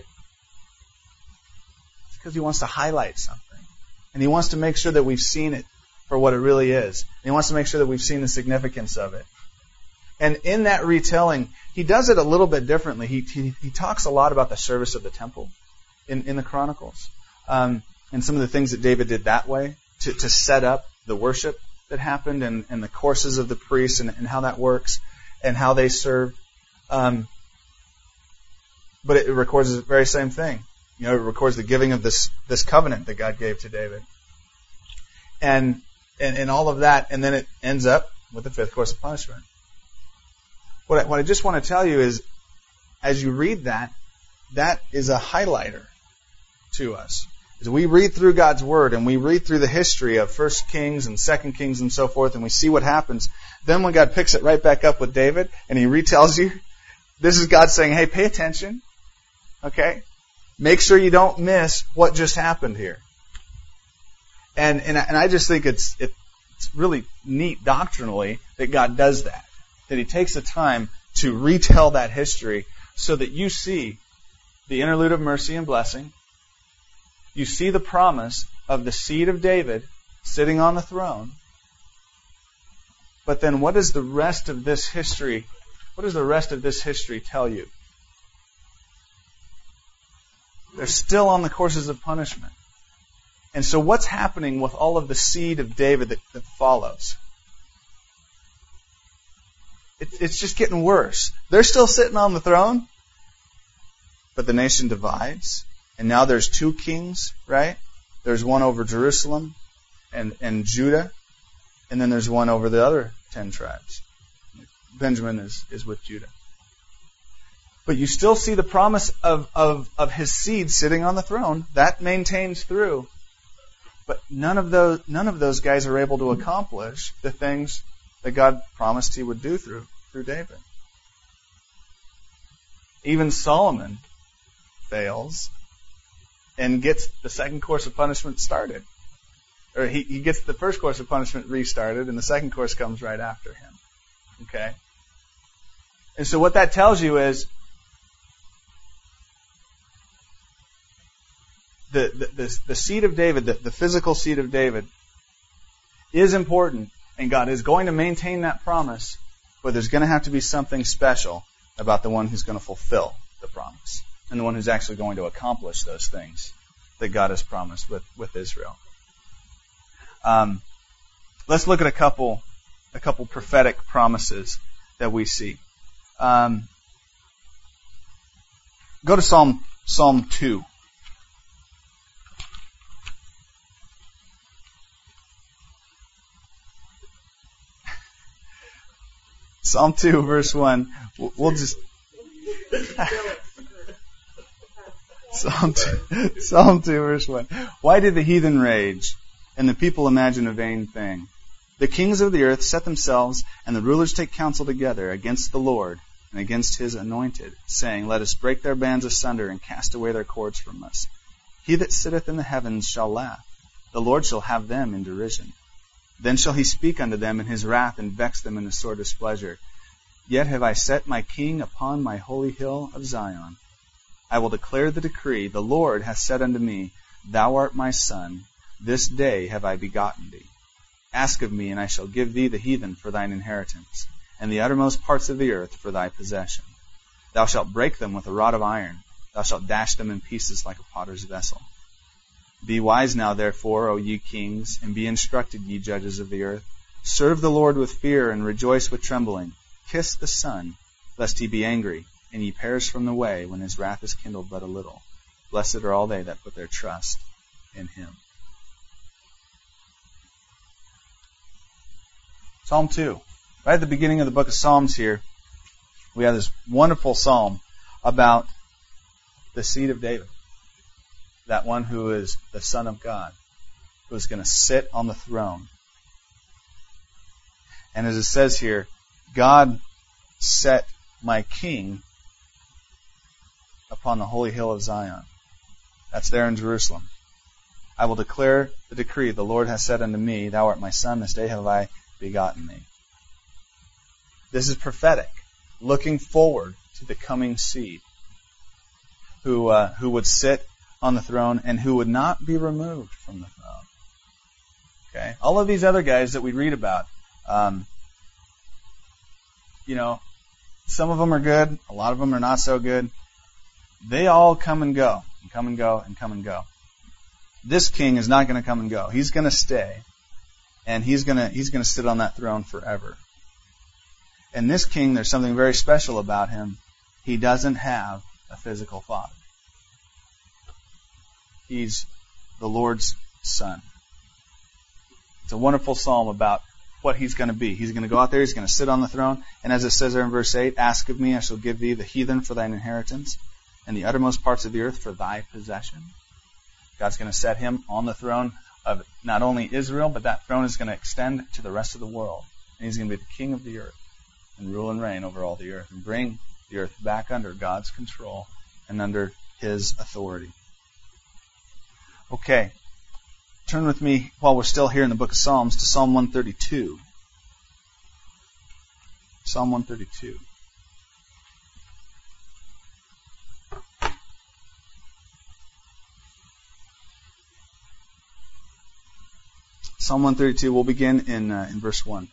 It's because He wants to highlight something. And He wants to make sure that we've seen it for what it really is. And He wants to make sure that we've seen the significance of it. And in that retelling, He does it a little bit differently. He talks a lot about the service of the temple in the Chronicles. And some of the things that David did that way to set up the worship that happened and the courses of the priests and how that works and how they served. But it records the very same thing. It records the giving of this covenant that God gave to David. And all of that, and then it ends up with the fifth course of punishment. What I just want to tell you is, as you read that is a highlighter to us. As we read through God's Word and we read through the history of 1 Kings and 2 Kings and so forth, and we see what happens, then when God picks it right back up with David and He retells you, this is God saying, hey, pay attention. Okay? Make sure you don't miss what just happened here. And I just think it's really neat doctrinally that God does that. that he takes the time to retell that history so that you see the interlude of mercy and blessing. You see the promise of the seed of David sitting on the throne. But then what does the rest of this history tell you? They're still on the courses of punishment. And so what's happening with all of the seed of David that follows? It's just getting worse. They're still sitting on the throne, but the nation divides. And now there's 2 kings, right? There's one over Jerusalem and Judah, and then there's one over the other 10 tribes. Benjamin is with Judah. But you still see the promise of his seed sitting on the throne. That maintains through. But none of those guys are able to accomplish the things that God promised he would do through David. Even Solomon fails and gets the second course of punishment started. Or he gets the first course of punishment restarted, and the second course comes right after him. Okay? And so what that tells you is the seed of David, the physical seed of David, is important, and God is going to maintain that promise, but there's going to have to be something special about the one who's going to fulfill the promise, and the one who's actually going to accomplish those things that God has promised with Israel. Let's look at a couple prophetic promises that we see. Go to Psalm 2. Psalm 2, verse 1. We'll just... Psalm 2, verse 1. Why did the heathen rage, and the people imagine a vain thing? The kings of the earth set themselves, and the rulers take counsel together against the Lord and against his anointed, saying, Let us break their bands asunder and cast away their cords from us. He that sitteth in the heavens shall laugh. The Lord shall have them in derision. Then shall he speak unto them in his wrath and vex them in his sore displeasure. Yet have I set my king upon my holy hill of Zion. I will declare the decree. The Lord hath said unto me, Thou art my son. This day have I begotten thee. Ask of me, and I shall give thee the heathen for thine inheritance, and the uttermost parts of the earth for thy possession. Thou shalt break them with a rod of iron. Thou shalt dash them in pieces like a potter's vessel. Be wise now, therefore, O ye kings, and be instructed, ye judges of the earth. Serve the Lord with fear, and rejoice with trembling. Kiss the Son, lest he be angry, and ye perish from the way, when his wrath is kindled but a little. Blessed are all they that put their trust in him. Psalm 2. Right at the beginning of the book of Psalms here, we have this wonderful psalm about the seed of David. That one who is the Son of God, who is going to sit on the throne. And as it says here, God set my king upon the holy hill of Zion. That's there in Jerusalem. I will declare the decree. The Lord has said unto me, Thou art my son, this day have I begotten thee. This is prophetic, looking forward to the coming seed who would sit on the throne and who would not be removed from the throne. Okay? All of these other guys that we read about, some of them are good, a lot of them are not so good. They all come and go, and come and go, and come and go. This king is not going to come and go. He's going to stay, and he's going to sit on that throne forever. And this king, there's something very special about him. He doesn't have a physical father. He's the Lord's son. It's a wonderful psalm about what he's going to be. He's going to go out there, he's going to sit on the throne, and as it says there in verse 8, Ask of me, I shall give thee the heathen for thine inheritance, and the uttermost parts of the earth for thy possession. God's going to set him on the throne of not only Israel, but that throne is going to extend to the rest of the world. And he's going to be the king of the earth, and rule and reign over all the earth, and bring the earth back under God's control and under his authority. Okay, turn with me, while we're still here in the book of Psalms, to Psalm 132. Psalm 132. Psalm 132, we'll begin in verse 1.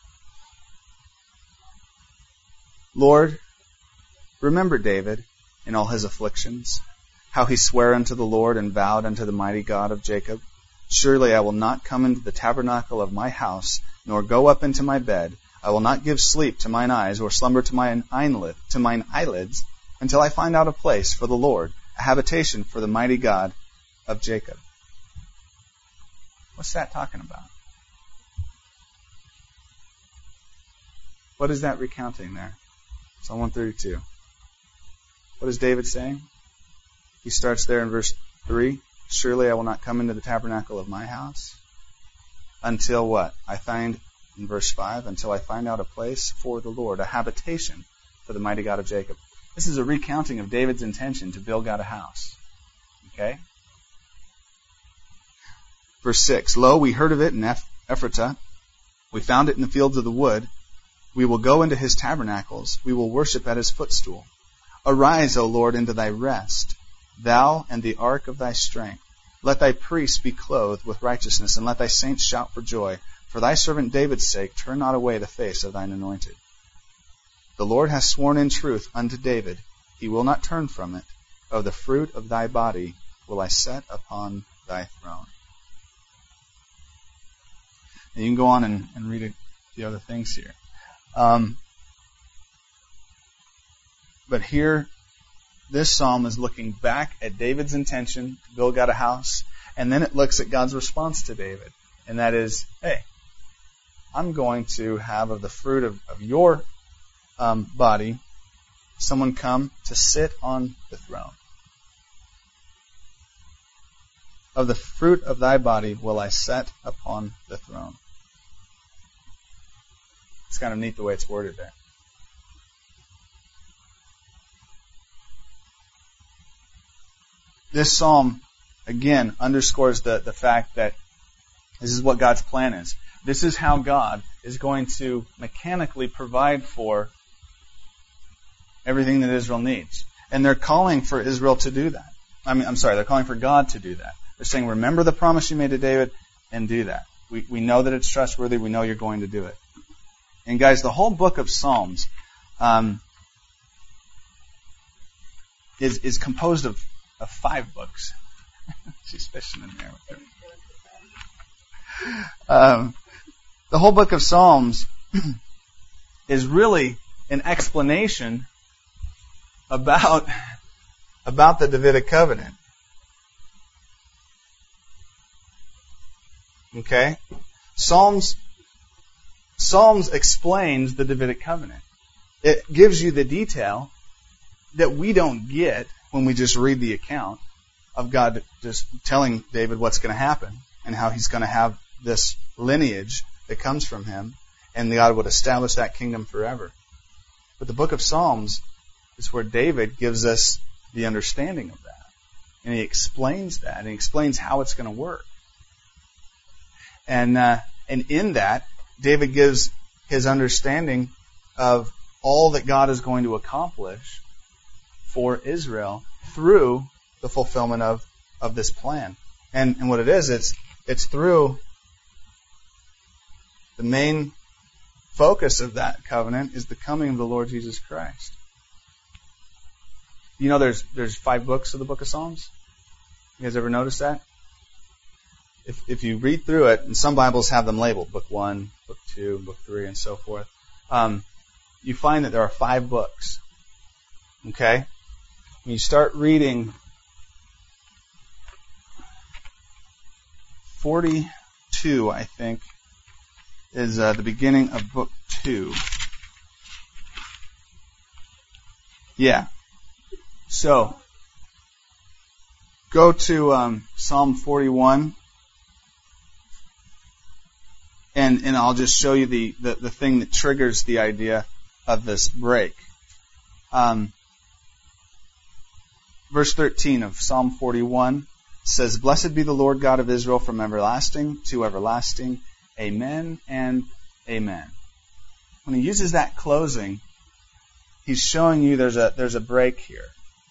Lord, remember David in all his afflictions, how he sware unto the Lord and vowed unto the mighty God of Jacob. Surely I will not come into the tabernacle of my house, nor go up into my bed. I will not give sleep to mine eyes, or slumber to mine eyelids, until I find out a place for the Lord, a habitation for the mighty God of Jacob. What's that talking about? What is that recounting there? Psalm 132. What is David saying? He starts there in verse 3. Surely I will not come into the tabernacle of my house. Until what? In verse 5, until I find out a place for the Lord, a habitation for the mighty God of Jacob. This is a recounting of David's intention to build God a house. Okay? Verse 6, Lo, we heard of it in Ephratah. We found it in the fields of the wood. We will go into his tabernacles. We will worship at his footstool. Arise, O Lord, into thy rest, thou and the ark of thy strength. Let thy priests be clothed with righteousness, and let thy saints shout for joy. For thy servant David's sake, turn not away the face of thine anointed. The Lord has sworn in truth unto David. He will not turn from it. Of the fruit of thy body will I set upon thy throne. And you can go on and read the other things here. But here, this psalm is looking back at David's intention to build God a house, and then it looks at God's response to David. And that is, hey, I'm going to have of the fruit of your body someone come to sit on the throne. Of the fruit of thy body will I set upon the throne. It's kind of neat the way it's worded there. This psalm, again, underscores the fact that this is what God's plan is. This is how God is going to mechanically provide for everything that Israel needs. And they're calling for Israel to do that. They're calling for God to do that. They're saying, remember the promise you made to David and do that. We know that it's trustworthy. We know you're going to do it. And guys, the whole book of Psalms is composed of 5 books. She's fishing in there with her. The whole book of Psalms is really an explanation about the Davidic covenant. Okay? Psalms explains the Davidic covenant. It gives you the detail that we don't get when we just read the account of God just telling David what's going to happen and how he's going to have this lineage that comes from him, and God would establish that kingdom forever. But the book of Psalms is where David gives us the understanding of that. And he explains that, and he explains how it's going to work. And in that, David gives his understanding of all that God is going to accomplish for Israel through the fulfillment of this plan. And what it is, it's through the main focus of that covenant is the coming of the Lord Jesus Christ. You know there's 5 books of the book of Psalms? You guys ever notice that? If you read through it, and some Bibles have them labeled, book 1, book 2, book 3, and so forth, you find that there are 5 books. Okay? When you start reading 42, I think, is the beginning of book 2. Yeah. So, go to Psalm 41, and I'll just show you the thing that triggers the idea of this break. Verse 13 of Psalm 41 says, Blessed be the Lord God of Israel from everlasting to everlasting. Amen and amen. when he uses that closing, he's showing you there's a break here.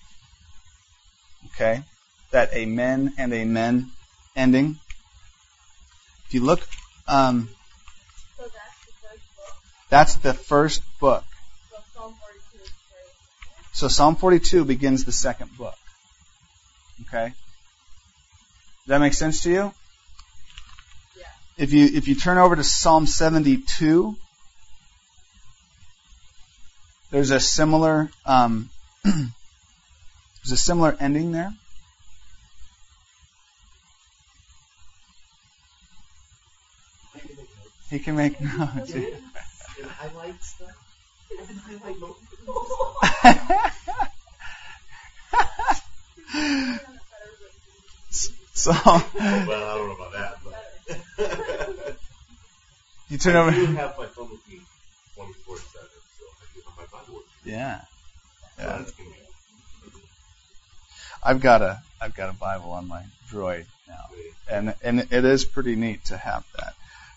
Okay? That amen and amen ending. If you look, So that's the first book? That's the first book. So Psalm 42 is very... So Psalm 42 begins the second book. Okay? Does that make sense to you? Yeah. If you turn over to Psalm 72, there's a similar ending there. He can make notes. Highlight stuff. Highlight notes. So, well, I don't know about that, but you turn over. I do have my phone with me 24/7, so I do have my Bible with me. Yeah. So that's convenient. I've got a Bible on my Droid now, and it is pretty neat to have that.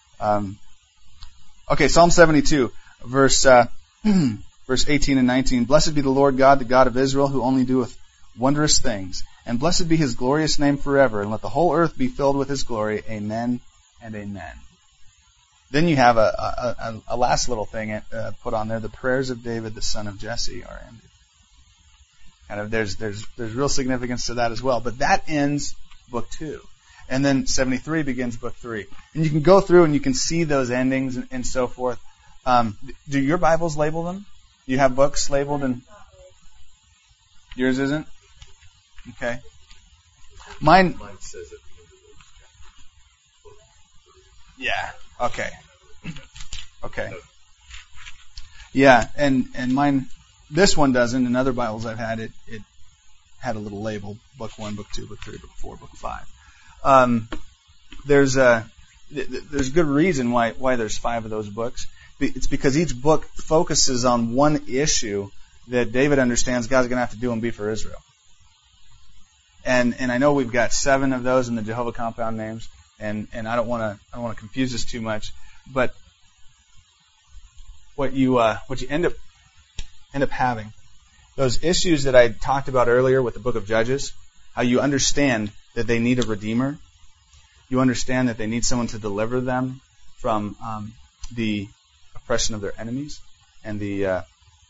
Okay, Psalm 72, verse 18 and 19. Blessed be the Lord God, the God of Israel, who only doeth wondrous things. And blessed be his glorious name forever, and let the whole earth be filled with his glory. Amen and amen. Then you have a last little thing put on there. The prayers of David, the son of Jesse, are ended. Kind of there's real significance to that as well. But that ends book 2. And then 73 begins book 3. And you can go through and you can see those endings and so forth. Do your Bibles label them? Do you have books labeled? And yours isn't? Okay. Mine says at the end of the yeah. Okay. Okay. Yeah, and mine, this one doesn't. In other Bibles I've had, it had a little label: book 1, book 2, book 3, book 4, book 5. There's good reason why there's 5 of those books. It's because each book focuses on one issue that David understands God's going to have to do and be for Israel. And I know we've got 7 of those in the Jehovah Compound names, and I don't want to confuse this too much, but what you end up having, those issues that I talked about earlier with the book of Judges, how you understand that they need a redeemer, you understand that they need someone to deliver them from the oppression of their enemies and the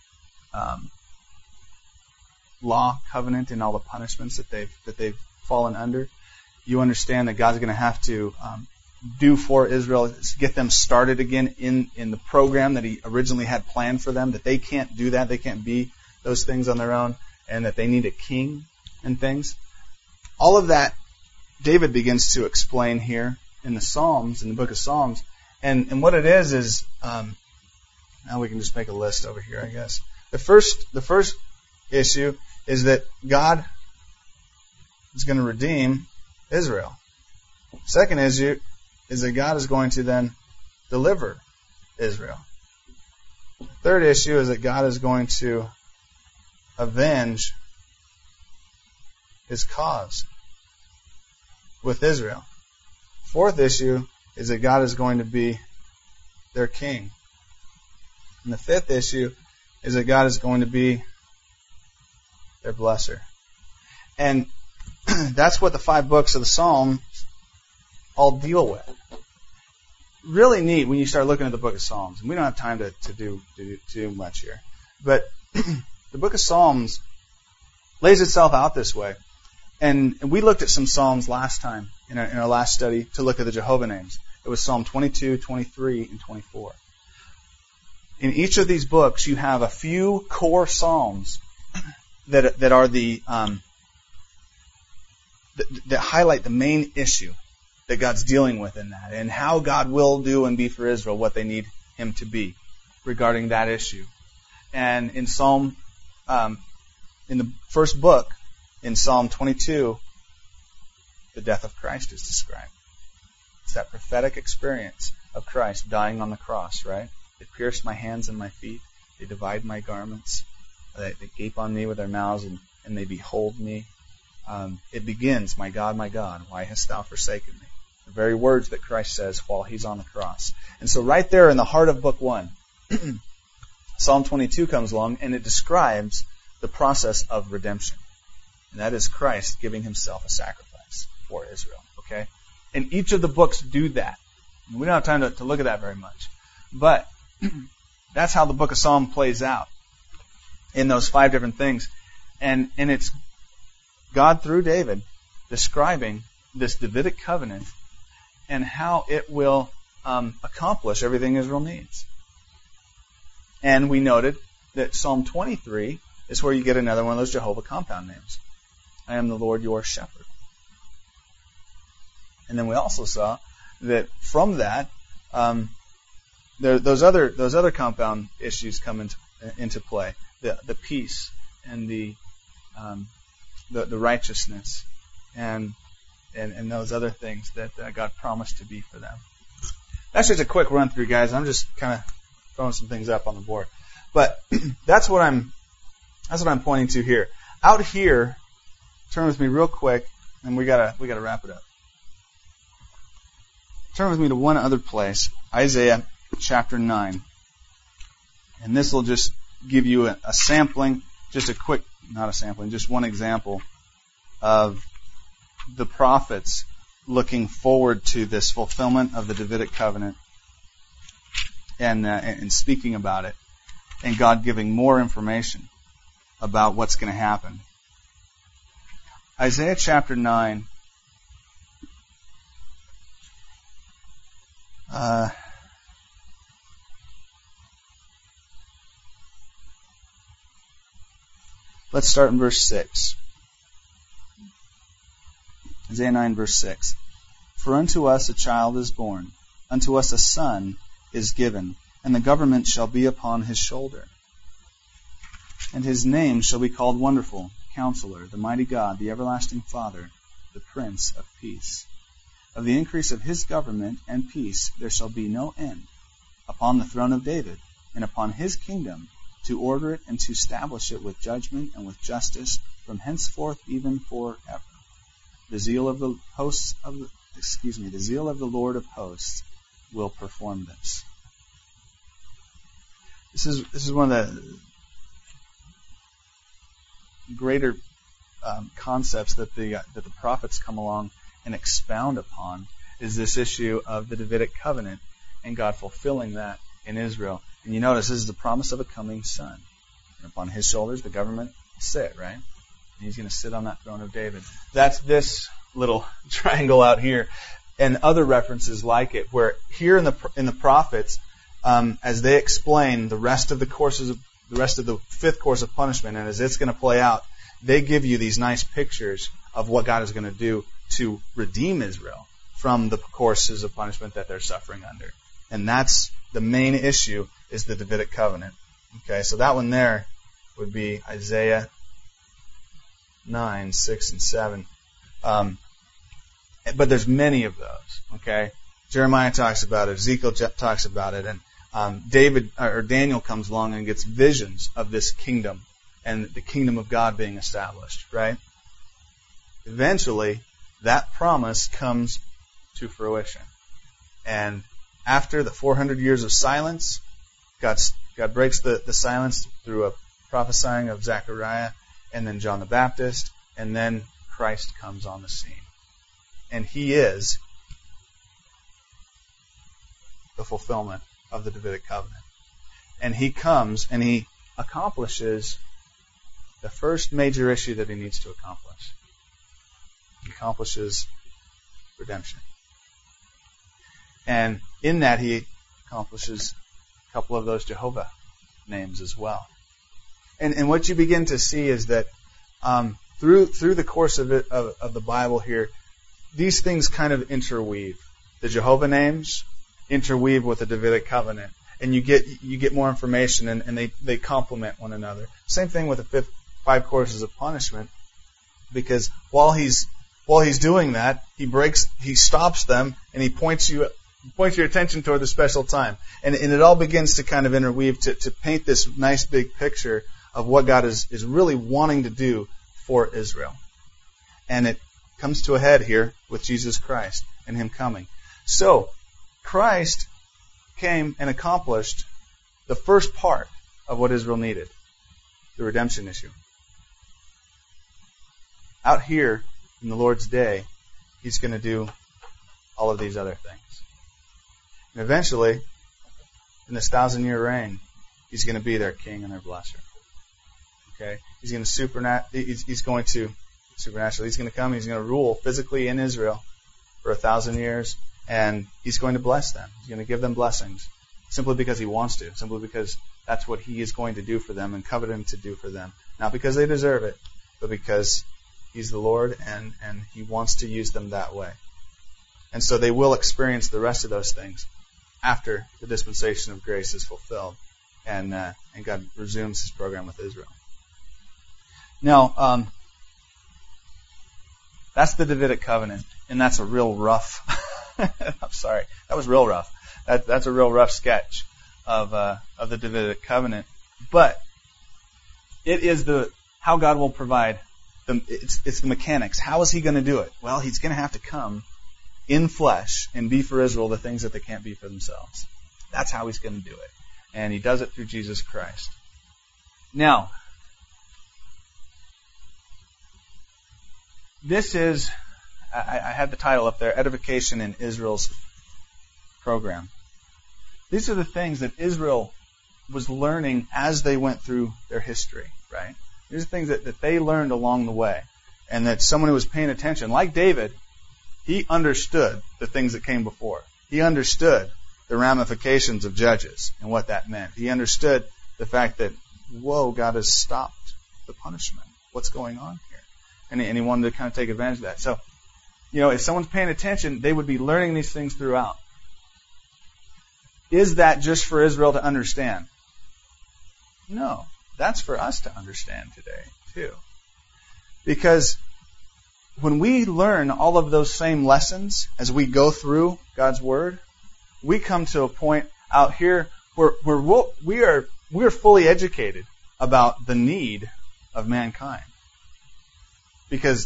law, covenant, and all the punishments that they've fallen under. You understand that God's going to have to do for Israel, get them started again in the program that He originally had planned for them, that they can't do that, they can't be those things on their own, and that they need a king and things. All of that David begins to explain here in the Psalms, in the book of Psalms. And what it is now we can just make a list over here, I guess. The first issue is that God is going to redeem Israel. Second issue is that God is going to then deliver Israel. Third issue is that God is going to avenge His cause with Israel. Fourth issue is that God is going to be their king. And the fifth issue is that God is going to be their blesser. And that's what the 5 books of the Psalms all deal with. Really neat when you start looking at the book of Psalms. And we don't have time to do much here. But the book of Psalms lays itself out this way. And we looked at some Psalms last time in our last study to look at the Jehovah names. It was Psalm 22, 23, and 24. In each of these books, you have a few core Psalms that are the that highlight the main issue that God's dealing with in that, and how God will do and be for Israel what they need Him to be regarding that issue. And in in the first book, in Psalm 22, the death of Christ is described. It's that prophetic experience of Christ dying on the cross, right? They pierced my hands and my feet. They divide my garments. They gape on me with their mouths, and they behold me. It begins, my God, why hast thou forsaken me? The very words that Christ says while He's on the cross. And so right there in the heart of book 1 Psalm 22 comes along and it describes the process of redemption. And that is Christ giving himself a sacrifice for Israel. Okay? And each of the books do that. We don't have time to look at that very much. But that's how the book of Psalm plays out in those 5 different things. And it's God through David describing this Davidic covenant and how it will accomplish everything Israel needs. And we noted that Psalm 23 is where you get another one of those Jehovah compound names. I am the Lord your shepherd. And then we also saw that from that, those other compound issues come into play. The peace and the righteousness and those other things that God promised to be for them. That's just a quick run through, guys. I'm just kind of throwing some things up on the board, but that's what I'm pointing to here. Out here, turn with me real quick, and we gotta wrap it up. Turn with me to one other place, Isaiah chapter 9, and this will just give you a sampling, just one example of the prophets looking forward to this fulfillment of the Davidic covenant and speaking about it, and God giving more information about what's going to happen. Isaiah chapter 9. Let's start in verse 6. Isaiah 9, verse 6. For unto us a child is born, unto us a son is given, and the government shall be upon his shoulder. And his name shall be called Wonderful, Counselor, the Mighty God, the Everlasting Father, the Prince of Peace. Of the increase of his government and peace there shall be no end, upon the throne of David, and upon his kingdom, to order it and to establish it with judgment and with justice from henceforth even forever. The zeal of the Lord of hosts will perform this. This is one of the greater concepts that the prophets come along and expound upon, is this issue of the Davidic covenant and God fulfilling that in Israel. And you notice this is the promise of a coming son. And upon his shoulders the government will sit, right? And he's going to sit on that throne of David. That's this little triangle out here, and other references like it, where here in the prophets, as they explain the rest of the 5th course of punishment, and as it's going to play out, they give you these nice pictures of what God is going to do to redeem Israel from the courses of punishment that they're suffering under. And that's the main issue, is the Davidic covenant. Okay, so that one there would be Isaiah 9, 6, and 7. But there's many of those. Okay, Jeremiah talks about it, Ezekiel talks about it, and Daniel comes along and gets visions of this kingdom and the kingdom of God being established. Right? Eventually, that promise comes to fruition, and after the 400 years of silence, God breaks the silence through a prophesying of Zechariah and then John the Baptist, and then Christ comes on the scene. And he is the fulfillment of the Davidic covenant. And he comes and he accomplishes the first major issue that he needs to accomplish. He accomplishes redemption. And in that he accomplishes a couple of those Jehovah names as well. And what you begin to see is that through the course of the Bible here, these things kind of interweave. The Jehovah names interweave with the Davidic covenant, and you get more information, and they complement one another. Same thing with the 5 courses of punishment, because while he's doing that, he stops them, and he points your attention toward the special time, and it all begins to kind of interweave to paint this nice big picture of what God is really wanting to do for Israel. And it comes to a head here with Jesus Christ and him coming. So, Christ came and accomplished the first part of what Israel needed, the redemption issue. Out here, in the Lord's day, He's going to do all of these other things. And eventually, in this 1,000-year reign, He's going to be their king and their blesser. Okay? He's going to supernaturally, He's going to come, He's going to rule physically in Israel for 1,000 years, and He's going to bless them. He's going to give them blessings simply because He wants to, simply because that's what He is going to do for them and covet Him to do for them. Not because they deserve it, but because He's the Lord and He wants to use them that way. And so they will experience the rest of those things after the dispensation of grace is fulfilled and God resumes His program with Israel. Now, that's the Davidic covenant, and that's a real rough. I'm sorry, that was real rough. That's a real rough sketch of the Davidic covenant, but it is how God will provide. It's the mechanics. How is He going to do it? Well, He's going to have to come in flesh and be for Israel the things that they can't be for themselves. That's how He's going to do it, and He does it through Jesus Christ. Now, this is, I had the title up there, Edification in Israel's Program. These are the things that Israel was learning as they went through their history, right? These are things that they learned along the way. And that someone who was paying attention, like David, he understood the things that came before. He understood the ramifications of Judges and what that meant. He understood the fact that, whoa, God has stopped the punishment. What's going on here? And he wanted to kind of take advantage of that. So, if someone's paying attention, they would be learning these things throughout. Is that just for Israel to understand? No. That's for us to understand today, too. Because when we learn all of those same lessons as we go through God's Word, we come to a point out here where we are fully educated about the need of mankind. Because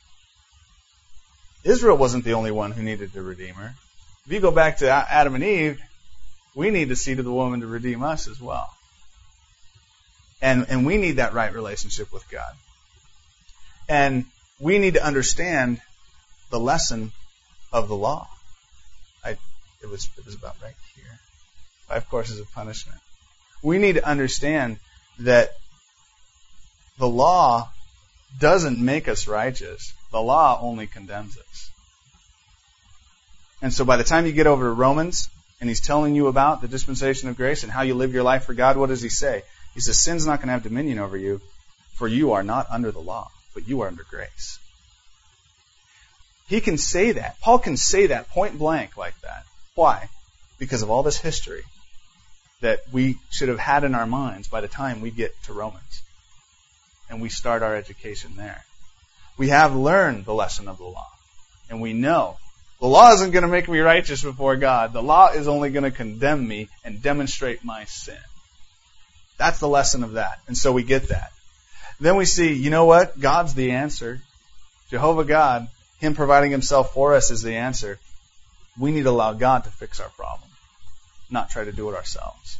Israel wasn't the only one who needed the Redeemer. If you go back to Adam and Eve, we need the seed of the woman to redeem us as well. And we need that right relationship with God. And we need to understand the lesson of the law. It was about right here. 5 courses of punishment. We need to understand that the law doesn't make us righteous. The law only condemns us. And so by the time you get over to Romans, and he's telling you about the dispensation of grace and how you live your life for God, what does he say? He says, sin's not going to have dominion over you, for you are not under the law, but you are under grace. He can say that. Paul can say that point blank like that. Why? Because of all this history that we should have had in our minds by the time we get to Romans. And we start our education there. We have learned the lesson of the law. And we know the law isn't going to make me righteous before God. The law is only going to condemn me and demonstrate my sin. That's the lesson of that. And so we get that. Then we see, you know what? God's the answer. Jehovah God, Him providing Himself for us is the answer. We need to allow God to fix our problem, not try to do it ourselves.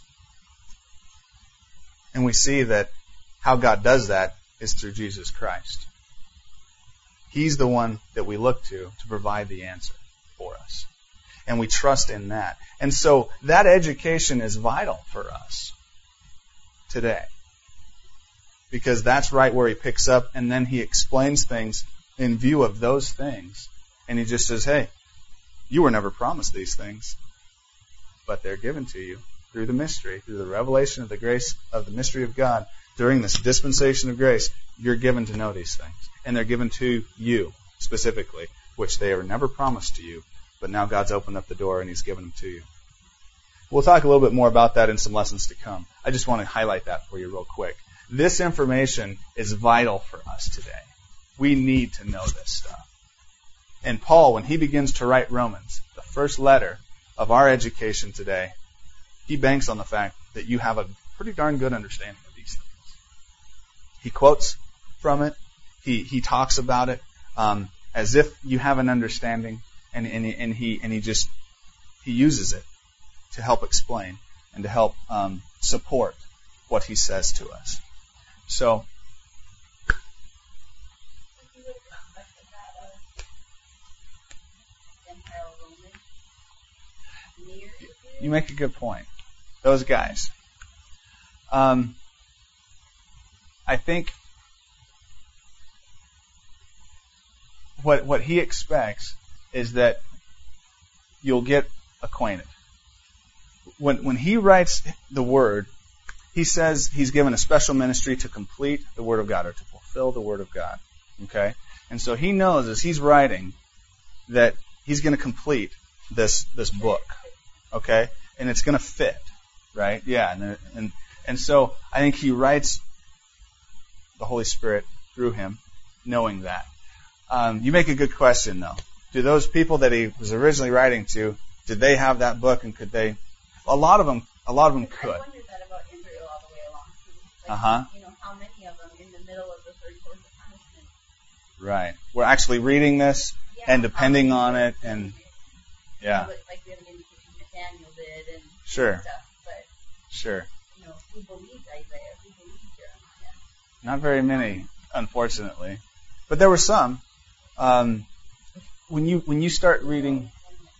And we see that how God does that is through Jesus Christ. He's the one that we look to provide the answer for us. And we trust in that. And so that education is vital for us today. Because that's right where he picks up, and then he explains things in view of those things. And he just says, hey, you were never promised these things, but they're given to you through the mystery, through the revelation of the grace of the mystery of God. During this dispensation of grace, you're given to know these things. And they're given to you specifically, which they were never promised to you, but now God's opened up the door and He's given them to you. We'll talk a little bit more about that in some lessons to come. I just want to highlight that for you real quick. This information is vital for us today. We need to know this stuff. And Paul, when he begins to write Romans, the first letter of our education today, he banks on the fact that you have a pretty darn good understanding of these things. He quotes from it. He talks about it as if you have an understanding, and he uses it to help explain and to help support what he says to us. So, you make a good point. Those guys. I think what he expects is that you'll get acquainted. When he writes the Word, he says he's given a special ministry to complete the Word of God, or to fulfill the Word of God. Okay? And so he knows as he's writing that he's going to complete this book. Okay? And it's going to fit. Right? Yeah. And so I think he writes the Holy Spirit through him, knowing that. You make a good question, though. Do those people that he was originally writing to, did they have that book, and could they? A lot of them could. I wondered that about Israel all the way along. Like, how many of them in the middle of the third course of punishment? Right. We're actually reading this and depending on it, and yeah. Like we have an indication that Daniel did and sure. stuff, but sure. Who believed Isaiah? Who believed Jeremiah? Not very many, unfortunately, but there were some. When you start reading,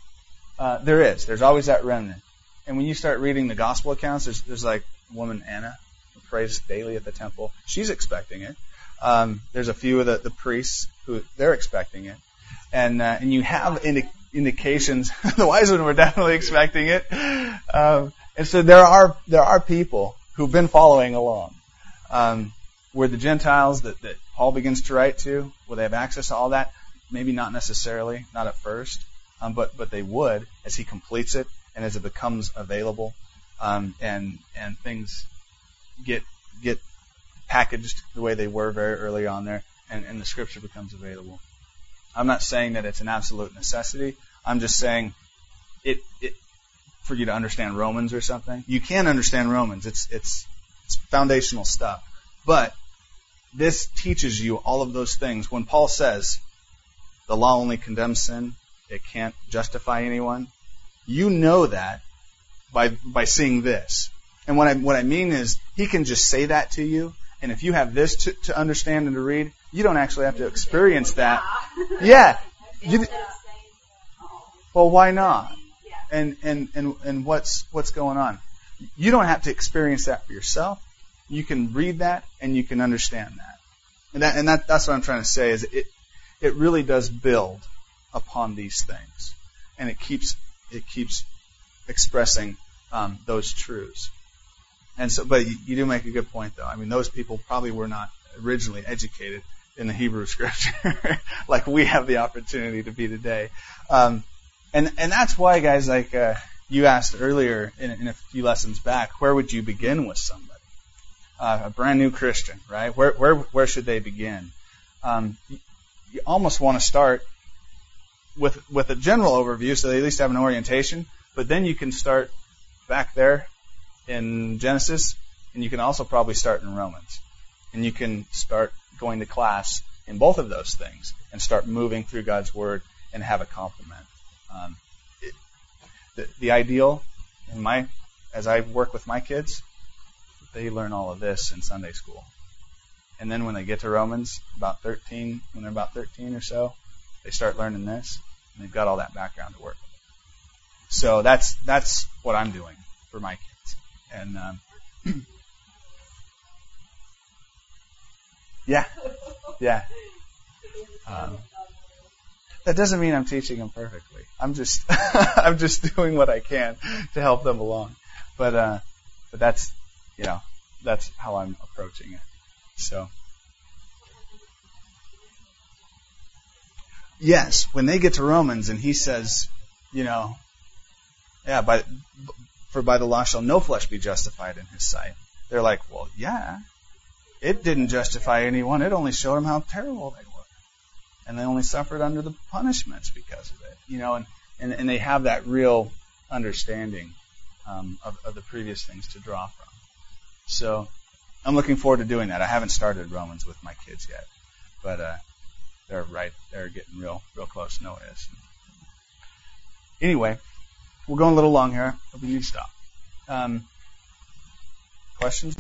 there's always that remnant. And when you start reading the gospel accounts, there's like a woman, Anna, who prays daily at the temple. She's expecting it. There's a few of the priests who they're expecting it, and you have indications. The wise men were definitely expecting it, and so there are people who've been following along. Where the Gentiles that Paul begins to write to, will they have access to all that? Maybe not necessarily, not at first, but they would as he completes it and as it becomes available, and things get packaged the way they were very early on there, and the Scripture becomes available. I'm not saying that it's an absolute necessity. I'm just saying it for you to understand Romans or something. You can understand Romans. It's foundational stuff. But this teaches you all of those things. When Paul says the law only condemns sin, it can't justify anyone, you know that by seeing this. And what I mean is, he can just say that to you, and if you have this to understand and to read, you don't actually have to experience that. Yeah. Well, why not? And what's going on? You don't have to experience that for yourself. You can read that and you can understand that. And that's what I'm trying to say is it really does build upon these things. And it keeps expressing those truths. And so, but you do make a good point, though. I mean, those people probably were not originally educated in the Hebrew Scripture like we have the opportunity to be today. And that's why, guys, like you asked earlier in a few lessons back, where would you begin with somebody? A brand new Christian, right? Where should they begin? You almost want to start with a general overview, so they at least have an orientation. But then you can start back there in Genesis, and you can also probably start in Romans, and you can start going to class in both of those things and start moving through God's Word and have it complement. The ideal, as I work with my kids, they learn all of this in Sunday school. And then when they get to Romans, when they're about 13 or so, they start learning this, and they've got all that background to work with. So that's what I'm doing for my kids. And yeah. That doesn't mean I'm teaching them perfectly. I'm just doing what I can to help them along. But that's how I'm approaching it. So yes, when they get to Romans and he says, by the law shall no flesh be justified in his sight. They're like, well, yeah, it didn't justify anyone. It only showed them how terrible they were, and they only suffered under the punishments because of it. And they have that real understanding of the previous things to draw from. So I'm looking forward to doing that. I haven't started Romans with my kids yet, but they're getting real close. Noah is. Anyway, we're going a little long here, but we need to stop. Questions?